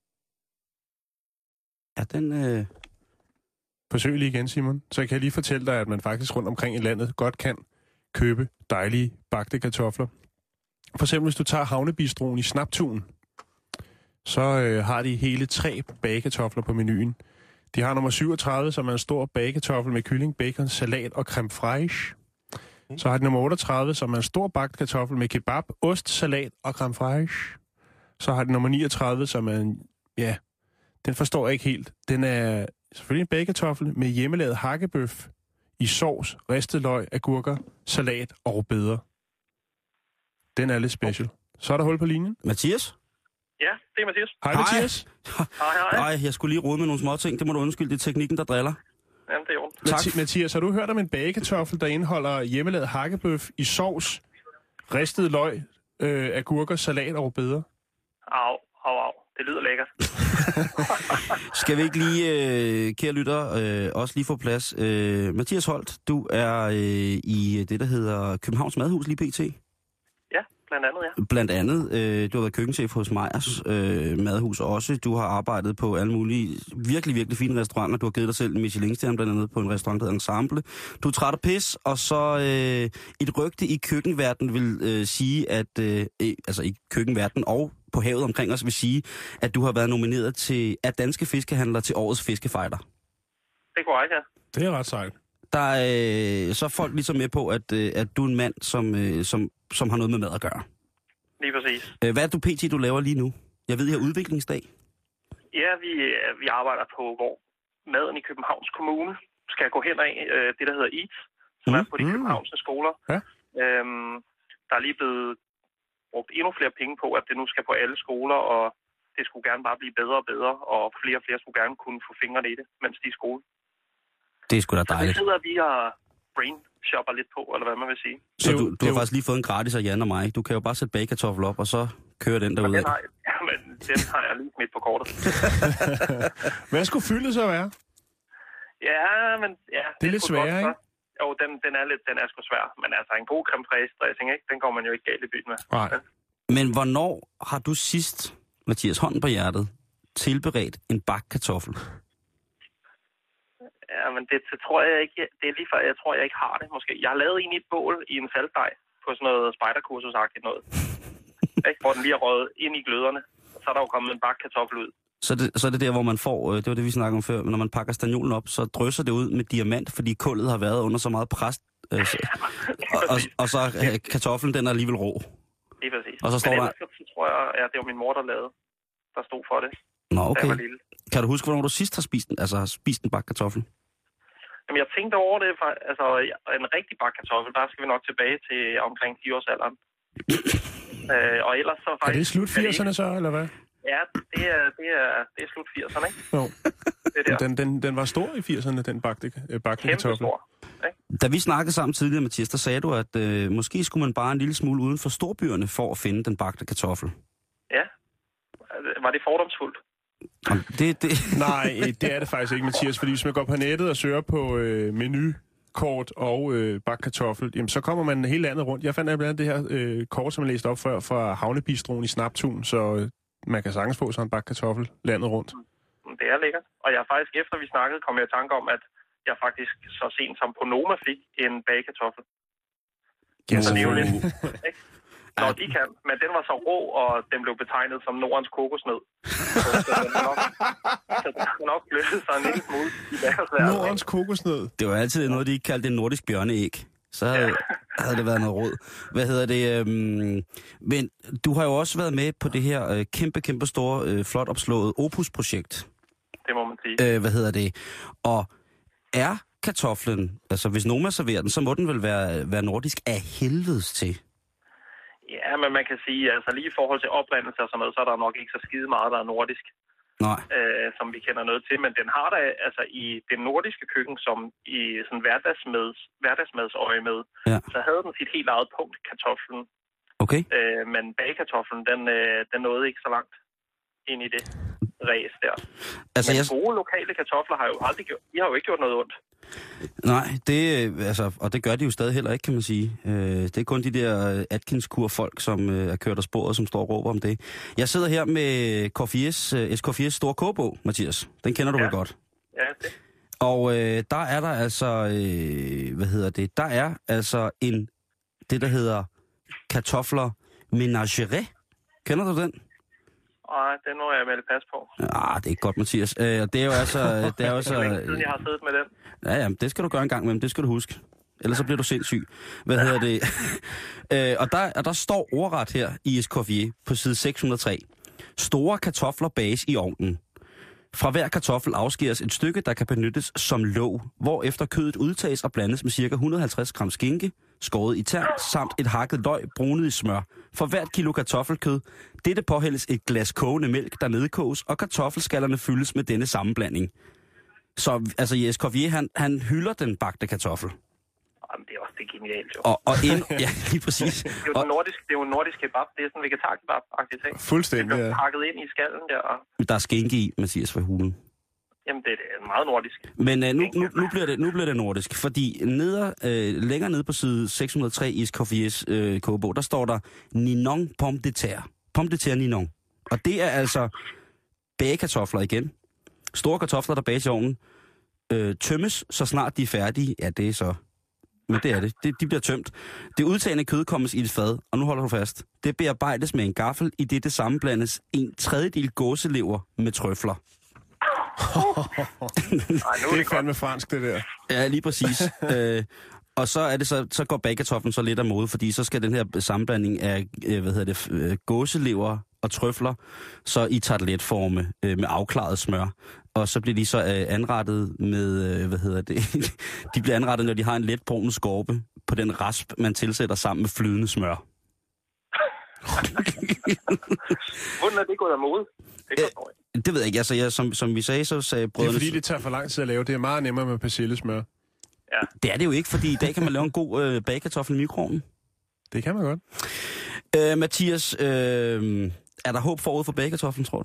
Ja, den... Forsøg lige igen, Simon. Så jeg kan lige fortælle dig, at man faktisk rundt omkring i landet godt kan købe dejlige bagte kartofler. For eksempel, hvis du tager havnebistroen i Snaptun, så har de hele 3 bagekartofler på menuen. De har nummer 37, som er en stor bagekartoffel med kylling, bacon, salat og creme fraiche. Så har de nummer 38, som er en stor bagt kartoffel med kebab, ost, salat og creme fraiche. Så har de nummer 39, som er en... Ja, den forstår jeg ikke helt. Den er selvfølgelig en bagekartoffel med hjemmelavet hakkebøf i sovs, ristet løg, agurker, salat og rødbeder. Den er lidt special. Så er der hul på linjen. Mathias? Ja, det er Mathias. Hej, Mathias. Hej. Nej, jeg skulle lige rode med nogle små ting. Det må du undskylde, det er teknikken, der driller. Jamen, det er ondt. Mathias, har du hørt om en bagekartoffel, der indeholder hjemmelavet hakkebøf i sovs, ristet løg, agurker, salat og rødbeder? Au. Det lyder lækkert. Skal vi ikke lige, kære lytter, også lige få plads? Mathias Holt, du er i det, der hedder Københavns Madhus lige pt. Ja, blandt andet, ja. Blandt andet. Du har været køkkenchef hos Meyers Madhus også. Du har arbejdet på alle mulige virkelig, virkelig fine restauranter. Du har givet dig selv en Michelin-stjerne, blandt andet på en restaurant, der hedder Ensemble. Du er træt af pis, og så et rygte i køkkenverdenen vil sige, at altså i køkkenverdenen og på havet omkring os vil sige, at du har været nomineret til af danske fiskehandlere til årets fiskefighter. Det er korrekt, ja. Det er ret sejt. Der er så folk ligesom med på, at du er en mand, som har noget med mad at gøre. Lige præcis. Hvad er du pt. Du laver lige nu? Jeg ved, I har udviklingsdag. Ja, vi arbejder på, hvor maden i Københavns Kommune skal gå hen af det, der hedder EAT, som er på de københavnske skoler. Ja. Der er lige blevet brugt endnu flere penge på, at det nu skal på alle skoler, og det skulle gerne bare blive bedre og bedre, og flere skulle gerne kunne få fingrene i det, mens de er i skole. Det er sgu da dejligt. Så det sidder vi og brain-shopper lidt på, eller hvad man vil sige. Så du har faktisk lige fået en gratis af Jan og mig. Du kan jo bare sætte bagekartoffel op, og så kører den derude. Den har jeg lige midt på kortet. Hvad skulle fyldet så være? Ja, men... Ja, det er lidt sværere, ikke? Jo, den er sgu svær. Men altså, en god creme fraiche dressing, ikke? Den går man jo ikke galt i byen med. Nej. Men hvornår har du sidst, Mathias, hånden på hjertet, tilberedt en bakkartoffel? Ja, men det tror jeg ikke... Det er lige før, jeg tror, jeg ikke har det, måske. Jeg har lavet en i et bål i en saltdej på sådan noget spejderkursusagtigt noget. Ikke? Hvor den lige har røget ind i gløderne. Så er der jo kommet en bakkartoffel ud. Så er det der, hvor man får, det var det, vi snakkede om før, når man pakker staniolen op, så drysser det ud med diamant, fordi kullet har været under så meget pres. Og så kartoflen, den er alligevel rå. Det er præcis. Og så står men ellers, så tror jeg, ja, det var min mor, der stod for det. Nå, okay. Da jeg var lille. Kan du huske, hvornår du sidst har spist en bakkartoffel? Jamen, jeg tænkte over det, altså en rigtig bakkartoffel, der skal vi nok tilbage til omkring 10-årsalderen. Og ellers så faktisk... Er det slut 80'erne så, eller hvad? Ja, det er slut 80'erne, ikke? Jo. Det den var stor i 80'erne, den bagte kartoffel. Kæmpestor, ikke? Da vi snakkede sammen tidligere, Mathias, der sagde du, at måske skulle man bare en lille smule uden for storbyerne for at finde den bagte kartoffel. Ja. Var det fordomsfuldt? Nej, det er det faktisk ikke, Mathias, fordi hvis man går på nettet og søger på menukort og bakkartoffel, jamen så kommer man hele landet rundt. Jeg fandt blandt andet det her kort, som jeg læste op før, fra havnebistroen i Snaptun, så man kan sagtens få sådan en bakkartoffel landet rundt. Det er lækkert. Og jeg faktisk, efter vi snakkede, kom jeg i tanke om, at jeg faktisk så sent som på Noma fik en bagekartoffel. Ja, så det er jo lidt, ikke? Nå, de kan, men den var så rå, og den blev betegnet som Nordens kokosnød. Så den har nok blødt sig en lille smule i bagersværet. Nordens kokosnød? Det var altid noget, de kaldte en nordisk bjørneæg. Så havde det været noget råd. Hvad hedder det? Men du har jo også været med på det her kæmpe store, flot opslået Opus-projekt. Det må man sige. Hvad hedder det? Og er kartoflen, altså hvis Noma serverer den, så må den vel være nordisk af helvedes til. Ja, men man kan sige, altså lige i forhold til oprindelse og sådan noget, så er der nok ikke så skide meget, der er nordisk. Nej. Som vi kender noget til, men den har da altså i det nordiske køkken, som i sådan hverdagsmadsøje med, så havde den sit helt eget punkt, kartoflen. Okay. Men bagkartoflen, den nåede ikke så langt ind i det ræs der. Altså, men gode lokale kartofler har jo aldrig gjort, de har jo ikke gjort noget ondt. Nej, og det gør de jo stadig heller ikke, kan man sige. Det er kun de der Atkins-kur-folk, som er kørt af sporet, som står og råber om det. Jeg sidder her med Escoffiers store kogebog, Mathias. Den kender du vel godt? Ja, det. Og der er der altså, der er altså det der hedder kartofler ménagères. Kender du den? Nej, den må jeg melde pas på. Det er ikke godt, Mathias. Det er jo altså... Det er jo så, længe siden, jeg har siddet med den. Ja, det skal du gøre en gang med, det skal du huske. Ellers så bliver du sindssyg. Og der står ordret her i Escoffier på side 603. Store kartofler bages i ovnen. Fra hver kartoffel afskæres et stykke, der kan benyttes som låg, hvorefter kødet udtages og blandes med ca. 150 gram skinke, skåret i tern, samt et hakket løg brunet i smør. For hvert kilo kartoffelkød, dette påhældes et glas kogende mælk, der nedkoges, og kartoffelskallerne fyldes med denne sammenblanding. Så altså Escoffier, han hylder den bagte kartoffel. Jamen, det er også det genialt, jo. Ja, lige præcis. Det er jo en nordisk kebab. Det er sådan en vegetar-kebab-agtigt ting. Fuldstændig, det er pakket ind i skallen der. Der er skinke i, Mathias, for hulen. Jamen, det er meget nordisk. Men nu bliver det nordisk, fordi længere nede på side 603 i Escoffiers kogebog, der står der Ninon pomme de terre. Pomme de terre Ninon. Og det er altså bagekartofler igen. Store kartofler, der bages i ovnen. Tømmes, så snart de er færdige. Ja, det er så... Men det er det. De bliver tømt. Det udtagende kød kommes i et fad, og nu holder du fast. Det bearbejdes med en gaffel, i det sammenblandes 1/3 gåselever med trøfler. Det er fandme fransk, det der. Ja, lige præcis. Og så er det så går bagkartoflen så lidt af mode, fordi så skal den her sammenblanding af gåselever og trøfler så i tarteletforme med afklaret smør. Og så bliver de så anrettet med, de bliver anrettet, når de har en let brun skorpe på den rasp, man tilsætter sammen med flydende smør. Hvordan er det gået af mode? Det ved jeg ikke. Altså, som vi sagde, så sagde brødrene... Det er fordi, det tager for lang tid at lave. Det er meget nemmere med persillesmør. Ja. Det er det jo ikke, fordi i dag kan man lave en god bagekartoffel i mikroovnen. Det kan man godt. Mathias, er der håb forud for bagekartoflen, tror du?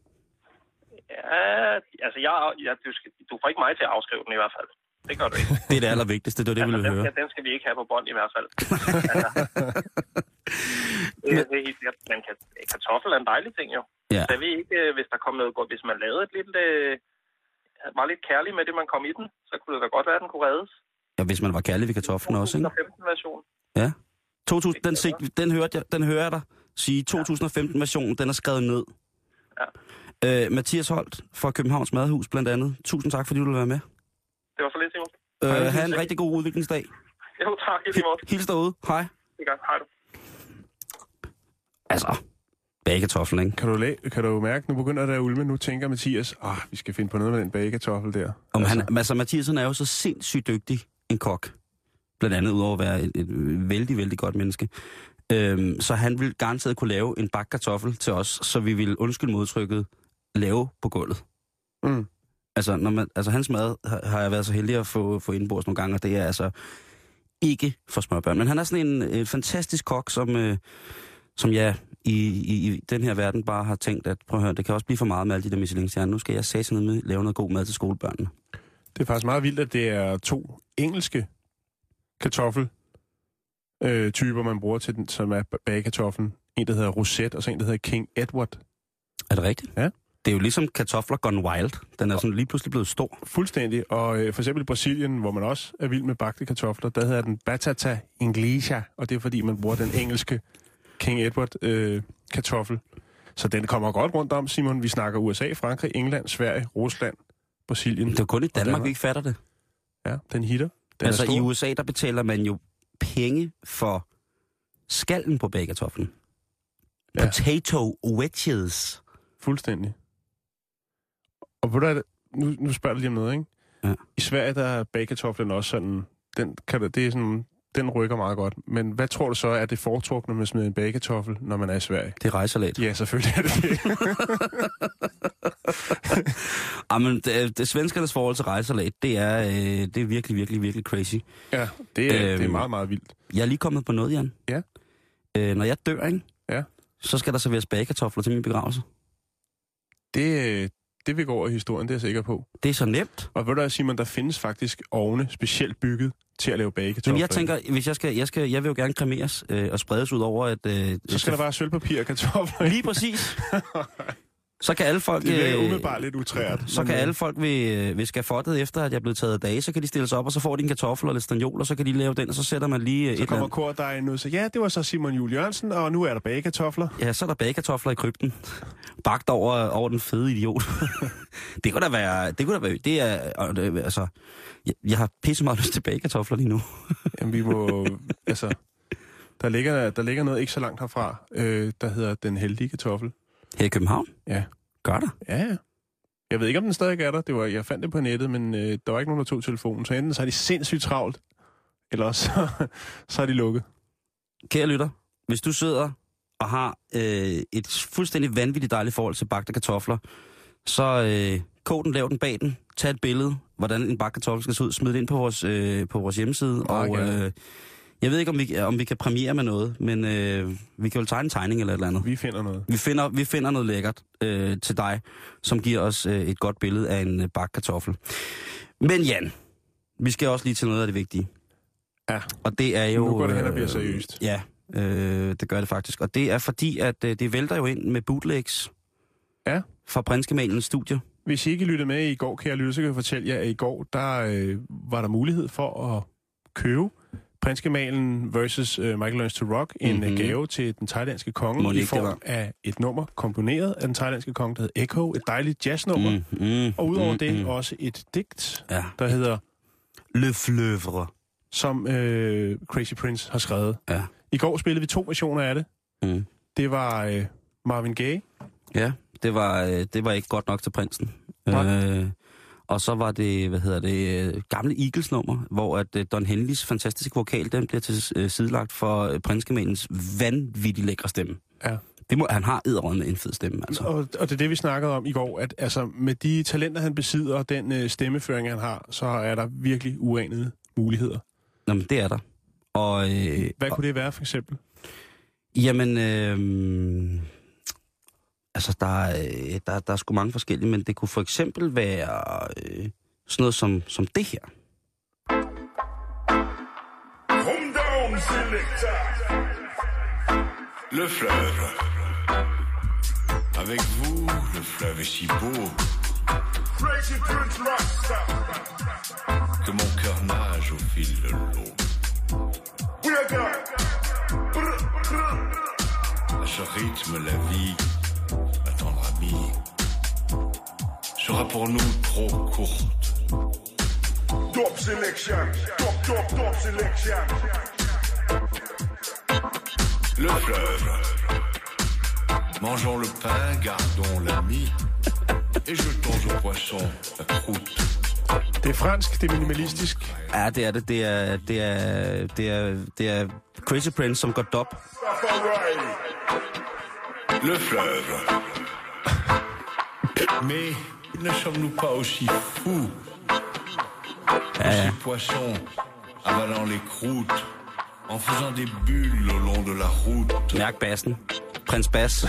Ja, altså du får ikke mig til at afskrive den i hvert fald. Det gør du ikke. Det er det allervigtigste, det er det, vi vil høre. Den skal vi ikke have på bånd i hvert fald. Det er helt sikkert. Men kartoffel er en dejlig ting jo. Ja. Så jeg ved ikke, hvis der kom noget godt. Hvis man lavede var lidt kærlig med det, man kom i den, så kunne det da godt være, at den kunne reddes. Ja, hvis man var kærlig ved kartoflen også, ikke? 2015-version. Ja. Den hører jeg dig sige. 2015-versionen, den er skrevet ned. Ja. Mathias Holt fra Københavns Madhus blandt andet. Tusind tak, fordi du ville være med. Det var så lidt, Simon. Ha' en rigtig god udviklingsdag. Jo, tak. Hils derude. Hej. Det gør. Hej du. Altså, bagekartoflen, ikke? Kan du mærke, nu begynder der at ulme, nu tænker Mathias, vi skal finde på noget med den bagekartoffel der. Mathias er jo så sindssygt dygtig en kok. Blandt andet udover at være et vældig, vældig godt menneske. Så han vil garanteret kunne lave en bakke kartoffel til os, så vi vil, undskyld modtrykket, lave på gulvet. Mm. Altså hans mad har jeg været så heldig at få indbords nogle gange, og det er altså ikke for småbørn. Men han er sådan en fantastisk kok, som jeg i den her verden bare har tænkt, at prøv at høre, det kan også blive for meget med alle de der Michelin-stjerner. Nu skal jeg sætte ned med lave noget god mad til skolebørnene. Det er faktisk meget vildt, at det er 2 engelske kartoffeltyper, man bruger til den, som er bagekartoflen. En, der hedder Rosette, og så en, der hedder King Edward. Er det rigtigt? Ja. Det er jo ligesom kartofler gone wild. Den er sådan lige pludselig blevet stor. Fuldstændig. Og for eksempel i Brasilien, hvor man også er vild med bagte kartofler, der hedder den batata inglesa, og det er fordi, man bruger den engelske King Edward kartoffel. Så den kommer godt rundt om, Simon. Vi snakker USA, Frankrig, England, Sverige, Rusland, Brasilien. Det er kun i Danmark, vi ikke fatter det. Ja, den hitter. Altså i USA, der betaler man jo penge for skallen på bagekartoflen. Ja. Potato wedges. Fuldstændig. Og nu spørger du lige om noget, ikke? Ja. I Sverige, der er bagkartoflen også sådan... Det er sådan... Den rykker meget godt. Men hvad tror du så er det foretrukne med at smide en bagekartoffel, når man er i Sverige? Det er rejsalat. Ja, selvfølgelig er det det. Jamen, det svenskernes forhold til rejsalat, det er virkelig, virkelig, virkelig crazy. Ja, det er meget, meget vildt. Jeg er lige kommet på noget, Jan. Ja. Når jeg dør, ikke? Ja. Så skal der serveres bagekartofler til min begravelse. Det vil gå over i historien, det er jeg sikker på. Det er så nemt. Og ved du, Simon, der findes faktisk ovne specielt bygget til at lave bagekartofler. Men jeg tænker, hvis jeg vil jo gerne kremeres og spredes ud over et... så skal der bare sølvpapir og kartofler. Lige præcis. Så kan alle folk... Det er umiddelbart lidt utrært. Så kan alle folk ved skafottet efter, at jeg er blevet taget af dage, så kan de stille sig op, og så får de en kartoffel og lidt stagnol, og så kan de lave den, og så sætter man lige... Så kommer kordejen ud, så ja, det var så Simon Juhl Jørgensen, og nu er der bagekartofler. Ja, så er der bagekartofler i krypten. Bagt over den fede idiot. Det kunne da være... Det er... Altså... Jeg har pisse meget lyst til bagekartofler lige nu. Jamen, vi må... Altså... Der ligger noget ikke så langt herfra, der hedder Den Heldige Kartoffel. Her i København? Ja. Gør der? Ja. Jeg ved ikke, om den stadig er der. Jeg fandt det på nettet, men der var ikke nogen, der tog telefonen. Så enten så er de sindssygt travlt, eller så er de lukket. Kære lytter, hvis du sidder og har et fuldstændig vanvittigt dejligt forhold til bagte kartofler, så kog den, lav den bag den, tag et billede, hvordan en bagt kartoffel skal se ud, smid det ind på vores hjemmeside, og jeg ved ikke, om vi kan premiere med noget, men vi kan jo tegne en tegning eller et eller andet. Vi finder noget. Vi finder noget lækkert til dig, som giver os et godt billede af en bagt kartoffel. Men Jan, vi skal også lige til noget af det vigtige. Ja. Og det er jo... Nu går det hen og bliver seriøst. Ja, det gør det faktisk. Og det er fordi, at det vælter jo ind med bootlegs fra Prinskemalens studie. Hvis I ikke lyttede med i går, kære lytter, så kan jeg fortælle jer, at i går, der var der mulighed for at købe Prinskemalen versus Michael Learns to Rock, en gave til den thailandske konge i form af et nummer komponeret af den thailandske konge, der hedder Echo, et dejligt jazznummer. Og udover det også et digt, der hedder Le Fleuve, som Crazy Prince har skrevet. Ja. I går spillede vi 2 versioner af det. Det var Marvin Gaye. Ja, det var ikke godt nok til prinsen. Og så var det, gamle Eagles-nummer, hvor at Don Henleys fantastiske vokal, den bliver til sidelagt for Prinskemalens vanvittigt lækre stemme. Ja. Han har edderrødme en fed stemme, altså. Og det er det, vi snakkede om i går, at altså, med de talenter, han besidder, og den stemmeføring, han har, så er der virkelig uanede muligheder. Nå, men det er der. Og, hvad kunne det være, for eksempel? Jamen, altså, der er sgu mange forskellige, men det kunne for eksempel være sådan noget som det her. Le fleuve. Avec vous, le fleuve est si beau que mon cœur nage au fil de l'eau. À ce rythme, la vie, ma tendre amie, sera pour nous trop courte. Top selection, top selection. Le fleuve. Mangeons le pain, gardons l'ami, et jetons aux poissons la croûte. Det er fransk, det er minimalistisk. Ja, det er det. Det er Crazy Prince, som går dop. Le fleuve. Mais ne sommes-nous pas aussi fous? Aussi poissons avalant les croûtes, en faisant des bulles au long de la route. Mærk bassen. Prins Bass.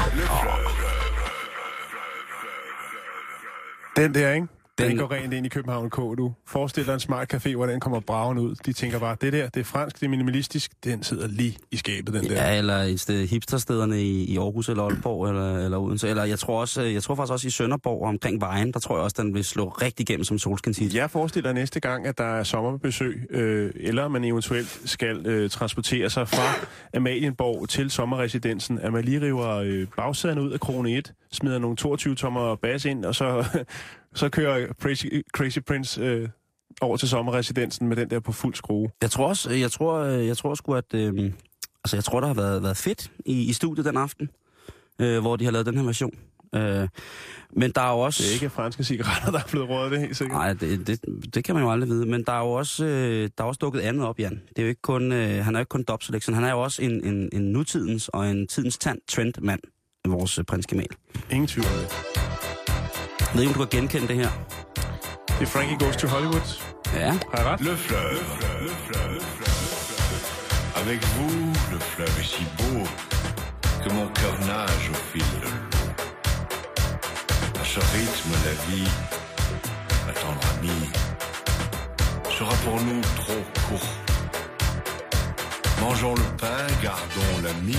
Den der, ikke? Den går rent ind i København K, du. Forestil dig en smart café, hvor den kommer braven ud. De tænker bare, det er fransk, det er minimalistisk. Den sidder lige i skabet, den der. Ja, eller et sted hipsterstederne i Aarhus eller Aalborg eller Odense. Eller jeg tror faktisk også i Sønderborg omkring Vejen, der tror jeg også, den vil slå rigtig igennem som solskinshit. Jeg forestiller næste gang, at der er sommerbesøg, eller man eventuelt skal transportere sig fra Amalienborg til sommerresidensen, at man lige river bagsæderne ud af krone 1, smider nogle 22-tommer bas ind, og så kører Crazy Prince over til sommerresidensen med den der på fuld skrue. Jeg tror sgu, at jeg tror, der har været fedt i studiet den aften, hvor de har lavet den her version. Men der er jo også... Det er ikke franske cigaretter, der er blevet røget, det helt sikkert. Nej, det kan man jo aldrig vide. Men der er jo også dukket andet op, Jan. Det er jo ikke kun, han er jo ikke kun Dub Selection. Han er jo også en nutidens og en tidens trendmand, vores prins Kemal. Ingen tvivl om det. Jeg ved ikke, om du kan genkende det her. Det er Frankie Goes to Hollywood. Ja. Har jeg ret? Le fleuve, le fleuve, le fleuve. Avec vous, le fleuve est si beau que mon cœur nage au fil de l'eau. À ce rythme, la vie, ma tendre amie, sera pour nous trop court. Mangeons le pain, gardons l'ami.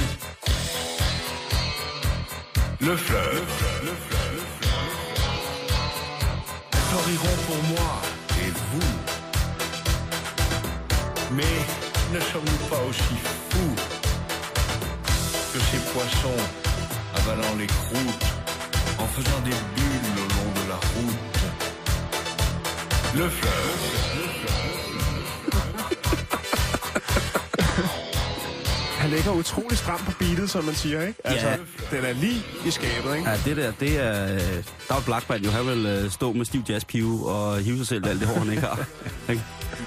Le fleuve, le fleuve, le fleuve. Elles fleuriront pour moi et vous. Mais ne sommes-nous pas aussi fous que ces poissons avalant les croûtes en faisant des bulles au long de la route? Le fleuve, le fleuve. Han ligger utrolig stramt på beatet, som man siger, ikke? Altså, den er lige i skabet, ikke? Ja, det er... Der er Blackman jo, han vil stå med stiv jazzpive og hive sig selv alt det hår, han ikke har. Ikke?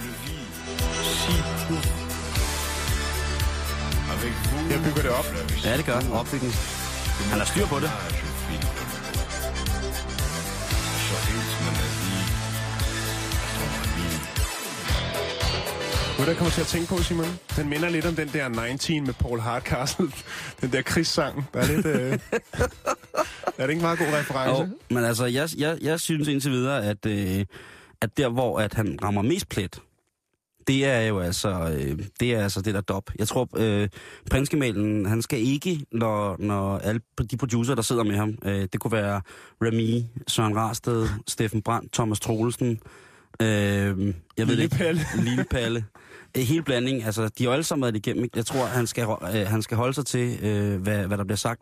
Jeg bygger det op. Ja, det gør opbygning. Han har styr på det. Hvad der kommer til at tænke på, Simon? Den minder lidt om den der 19 med Paul Hardcastle. Den der krigssang. Der er lidt... Er det ikke en meget god reference? Jo, men altså, jeg synes indtil videre, at der, hvor at han rammer mest plet, det er jo altså, det der Dub. Jeg tror, prins Kemalen, han skal ikke, når alle de producer, der sidder med ham, det kunne være Remy, Søren Rasted, Steffen Brandt, Thomas Troelsen, Lille Palle. Hele blanding, altså, de har alle sammen været igennem. Jeg tror, han skal holde sig til, hvad der bliver sagt,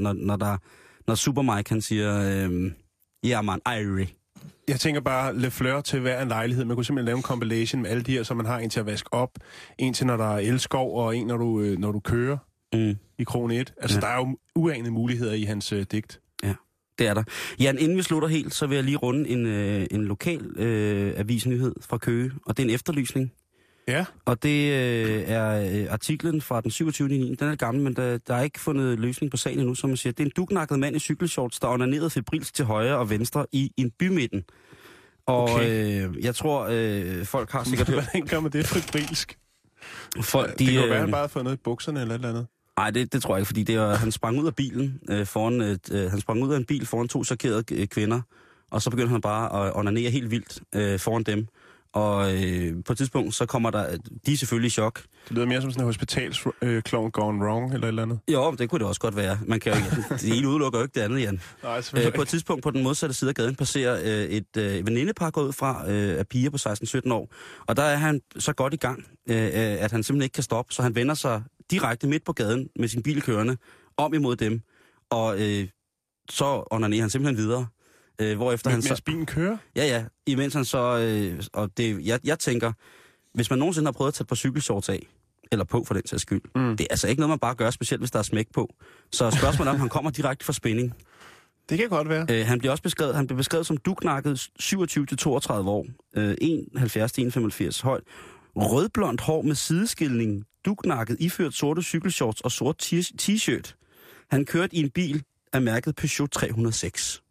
når Super Mike, han siger, ja, man, Irie. Jeg tænker bare, Le Fleur til hver en lejlighed. Man kunne simpelthen lave en compilation med alle de her, så man har en til at vaske op, en til, når der er elskov, og en, når du kører i krone 1. Altså, der er jo uanede muligheder i hans digt. Ja, det er der. Jan, inden vi slutter helt, så vil jeg lige runde en lokal avisnyhed fra Køge, og det er en efterlysning. Ja. Og det er artiklen fra den 27. 9. Den er gammel, men der er ikke fundet løsning på sagen endnu, som man siger. Det er en duknakket mand i cykelshorts, der onanerede febrilsk til højre og venstre i en bymidten. Og okay. Jeg tror, folk har sikkert hørt... Hvordan gør man det febrilsk? Folk, det kan jo være, han bare har fået noget i bukserne eller et eller andet. Nej, det tror jeg ikke, fordi han sprang ud af bilen han sprang ud af en bil foran 2 chokerede kvinder, og så begyndte han bare at onanere helt vildt foran dem. Og på et tidspunkt, så kommer de er selvfølgelig i chok. Det lyder mere som sådan en hospitalsklovn gone wrong, eller et eller andet. Jo, det kunne det også godt være. Man kan jo ikke, det ene udelukker jo ikke det andet, Jan. Nej, på et tidspunkt på den modsatte side af gaden passerer et venindepar gået ud fra af piger på 16-17 år. Og der er han så godt i gang, at han simpelthen ikke kan stoppe, så han vender sig direkte midt på gaden med sin bil kørende om imod dem. Og så onanerer han simpelthen videre. Hvorefter han mens bilen kører? Ja. Imens han så... og det, jeg tænker, hvis man nogensinde har prøvet at tage et par cykelshorts af, eller på for den sags skyld, det er altså ikke noget, man bare gør, specielt hvis der er smæk på. Så spørgsmålet om han kommer direkte fra spænding. Det kan godt være. Han bliver beskrevet som duknakket 27-32 år, 71-85 højt, rødblondt hår med sideskilning, duknakket, iført sorte cykelshorts og sort t-shirt. Han kørte i en bil af mærket Peugeot 306.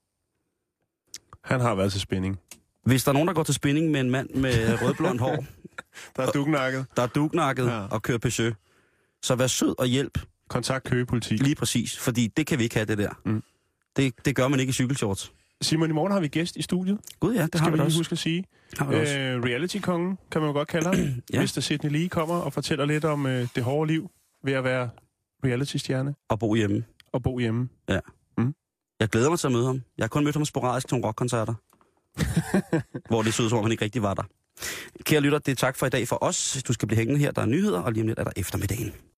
Han har været til spænding. Hvis der er nogen, der går til spænding med en mand med rødblondt hår... Der er duknakket. Og kører Peugeot. Så vær sød og hjælp. Kontakt Køge Politi. Lige præcis, fordi det kan vi ikke have, det der. Det gør man ikke i cykelshorts. Simon, i morgen har vi gæst i studiet. Gud ja, det har vi også. Skal vi huske at sige. Reality-kongen, kan man jo godt kalde ham. Ja. Mr. Sidney Lee kommer og fortæller lidt om det hårde liv ved at være reality-stjerne. Og bo hjemme. Ja. Jeg glæder mig til at møde ham. Jeg har kun mødt ham sporadisk til nogle rockkoncerter. Hvor det så ud, som om han ikke rigtig var der. Kære lytter, det er tak for i dag for os. Du skal blive hængende her. Der er nyheder, og lige om lidt er der eftermiddagen.